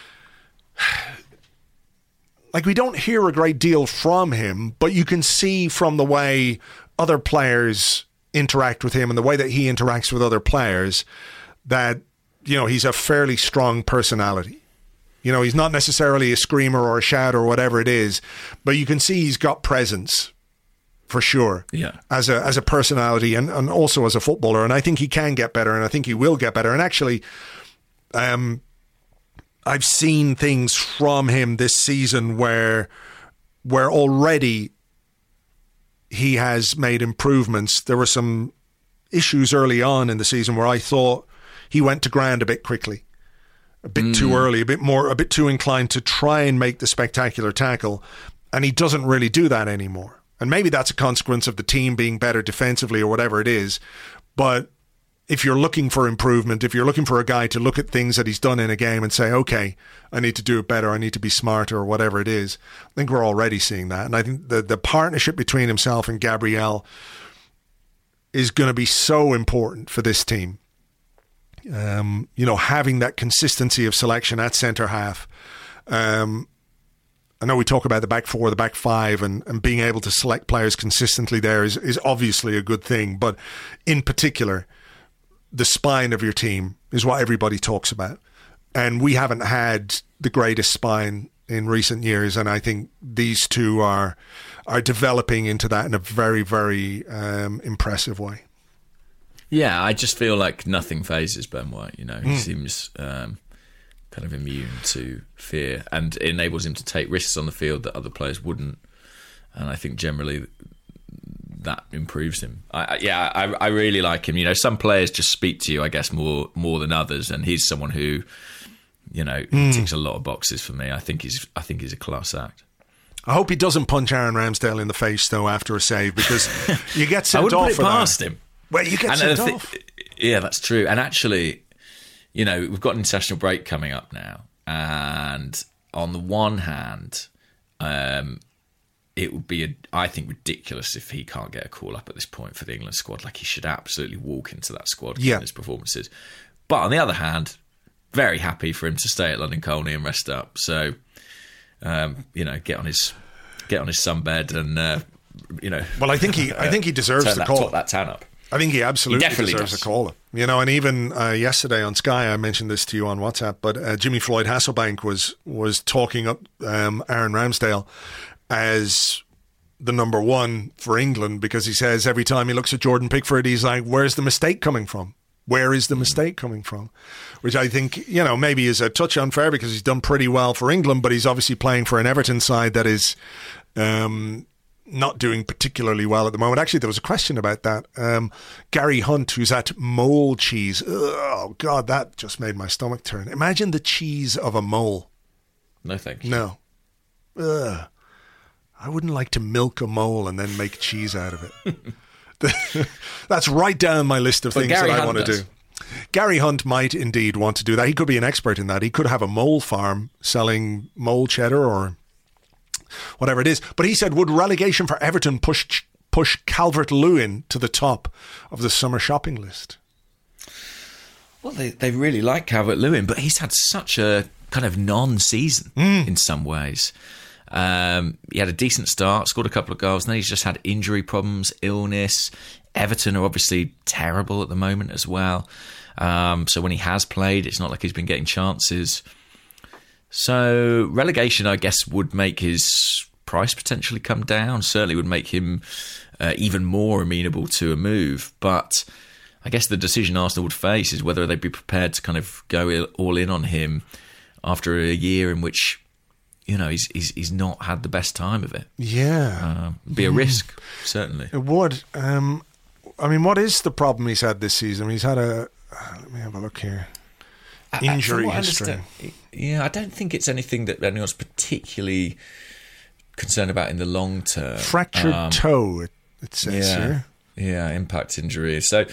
Like, we don't hear a great deal from him, but you can see from the way other players interact with him and the way that he interacts with other players that, he's a fairly strong personality. He's not necessarily a screamer or a shouter or whatever it is, but you can see he's got presence. For sure, as a personality and also as a footballer. And I think he can get better, and I think he will get better. And actually, I've seen things from him this season where already he has made improvements. There were some issues early on in the season where I thought he went to ground a bit quickly, a bit too early, a bit too inclined to try and make the spectacular tackle. And he doesn't really do that anymore. And maybe that's a consequence of the team being better defensively or whatever it is. But if you're looking for improvement, if you're looking for a guy to look at things that he's done in a game and say, okay, I need to do it better, I need to be smarter or whatever it is, I think we're already seeing that. And I think the partnership between himself and Gabriel is going to be so important for this team. Having that consistency of selection at centre half. I know we talk about the back four, the back five, and being able to select players consistently there is obviously a good thing. But in particular, the spine of your team is what everybody talks about. And we haven't had the greatest spine in recent years. And I think these two are developing into that in a very, very impressive way. Yeah, I just feel like nothing phases Ben White. He seems... kind of immune to fear, and it enables him to take risks on the field that other players wouldn't. And I think generally that improves him. I really like him. Some players just speak to you, I guess, more than others, and he's someone who, ticks a lot of boxes for me. I think he's a class act. I hope he doesn't punch Aaron Ramsdale in the face though after a save, because you get sent off. I wouldn't put it past him. Well, you get sent off. Yeah, that's true. And actually, we've got an international break coming up now, and on the one hand, it would be, I think, ridiculous if he can't get a call up at this point for the England squad. Like, he should absolutely walk into that squad given his performances. But on the other hand, very happy for him to stay at London Colney and rest up. So, get on his sunbed and Well, I think he deserves the call. Top that tan up. I think he absolutely deserves does. a call. And even yesterday on Sky, I mentioned this to you on WhatsApp, but Jimmy Floyd Hasselbank was talking up Aaron Ramsdale as the number one for England, because he says every time he looks at Jordan Pickford, he's like, where's the mistake coming from? Where is the mistake coming from? Which I think, maybe is a touch unfair, because he's done pretty well for England, but he's obviously playing for an Everton side that is not doing particularly well at the moment. Actually, there was a question about that. Gary Hunt, who's at Mole Cheese. Oh, God, that just made my stomach turn. Imagine the cheese of a mole. No, thank you. No. Ugh. I wouldn't like to milk a mole and then make cheese out of it. That's right down my list of things that I want to do. Gary Hunt might indeed want to do that. He could be an expert in that. He could have a mole farm selling mole cheddar or whatever it is. But he said, would relegation for Everton push Calvert-Lewin to the top of the summer shopping list? Well, they really like Calvert-Lewin, but he's had such a kind of non-season in some ways. He had a decent start, scored a couple of goals, and then he's just had injury problems, illness. Everton are obviously terrible at the moment as well. So when he has played, it's not like he's been getting chances. So relegation, I guess, would make his price potentially come down. Certainly would make him even more amenable to a move. But I guess the decision Arsenal would face is whether they'd be prepared to kind of go all in on him after a year in which, he's not had the best time of it. Yeah. Be a risk, certainly. It would. What is the problem he's had this season? He's had let me have a look here. Injury history. I don't think it's anything that anyone's particularly concerned about in the long term. Fractured toe, it says here. Yeah, impact injury. So,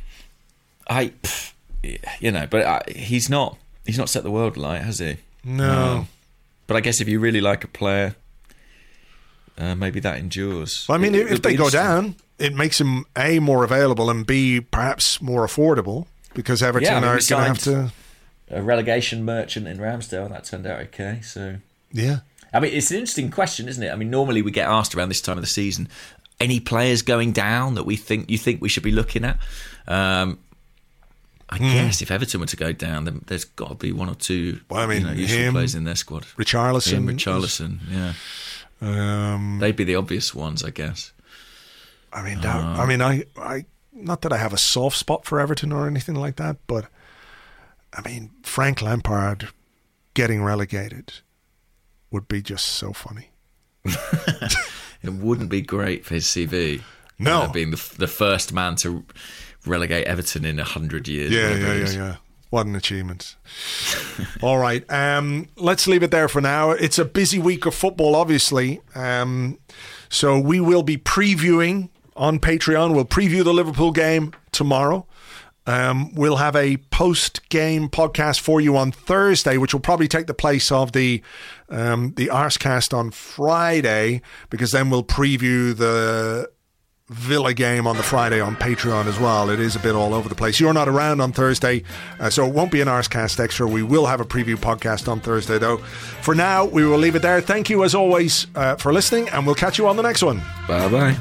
but he's not set the world alight, has he? No. But I guess if you really like a player, maybe that endures. Well, if they go down, it makes him A, more available, and B, perhaps more affordable, because Everton are going to have to... A relegation merchant in Ramsdale, that turned out okay. So yeah, it's an interesting question, isn't it? Normally we get asked around this time of the season, any players going down that you think we should be looking at. I guess if Everton were to go down, then there's got to be one or two useful players in their squad. Richarlison, yeah. They'd be the obvious ones, I guess. I not that I have a soft spot for Everton or anything like that, but Frank Lampard getting relegated would be just so funny. It wouldn't be great for his CV. No. Being the first man to relegate Everton in 100 years. Yeah. What an achievement. All right. Let's leave it there for now. It's a busy week of football, obviously. So we will be previewing on Patreon. We'll preview the Liverpool game tomorrow. We'll have a post-game podcast for you on Thursday, which will probably take the place of the Arscast on Friday, because then we'll preview the Villa game on the Friday on Patreon as well. It is a bit all over the place. You're not around on Thursday, so it won't be an Arscast Extra. We will have a preview podcast on Thursday, though. For now, we will leave it there. Thank you, as always, for listening, and we'll catch you on the next one. Bye-bye.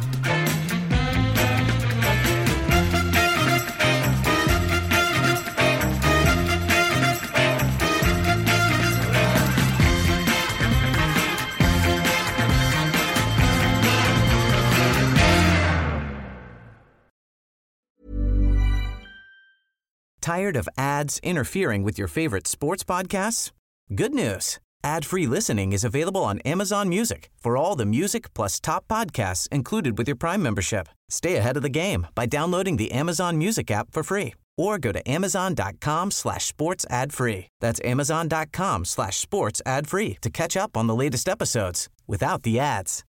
Tired of ads interfering with your favorite sports podcasts? Good news. Ad-free listening is available on Amazon Music for all the music plus top podcasts included with your Prime membership. Stay ahead of the game by downloading the Amazon Music app for free or go to amazon.com/sports ad free. That's amazon.com/sports ad free to catch up on the latest episodes without the ads.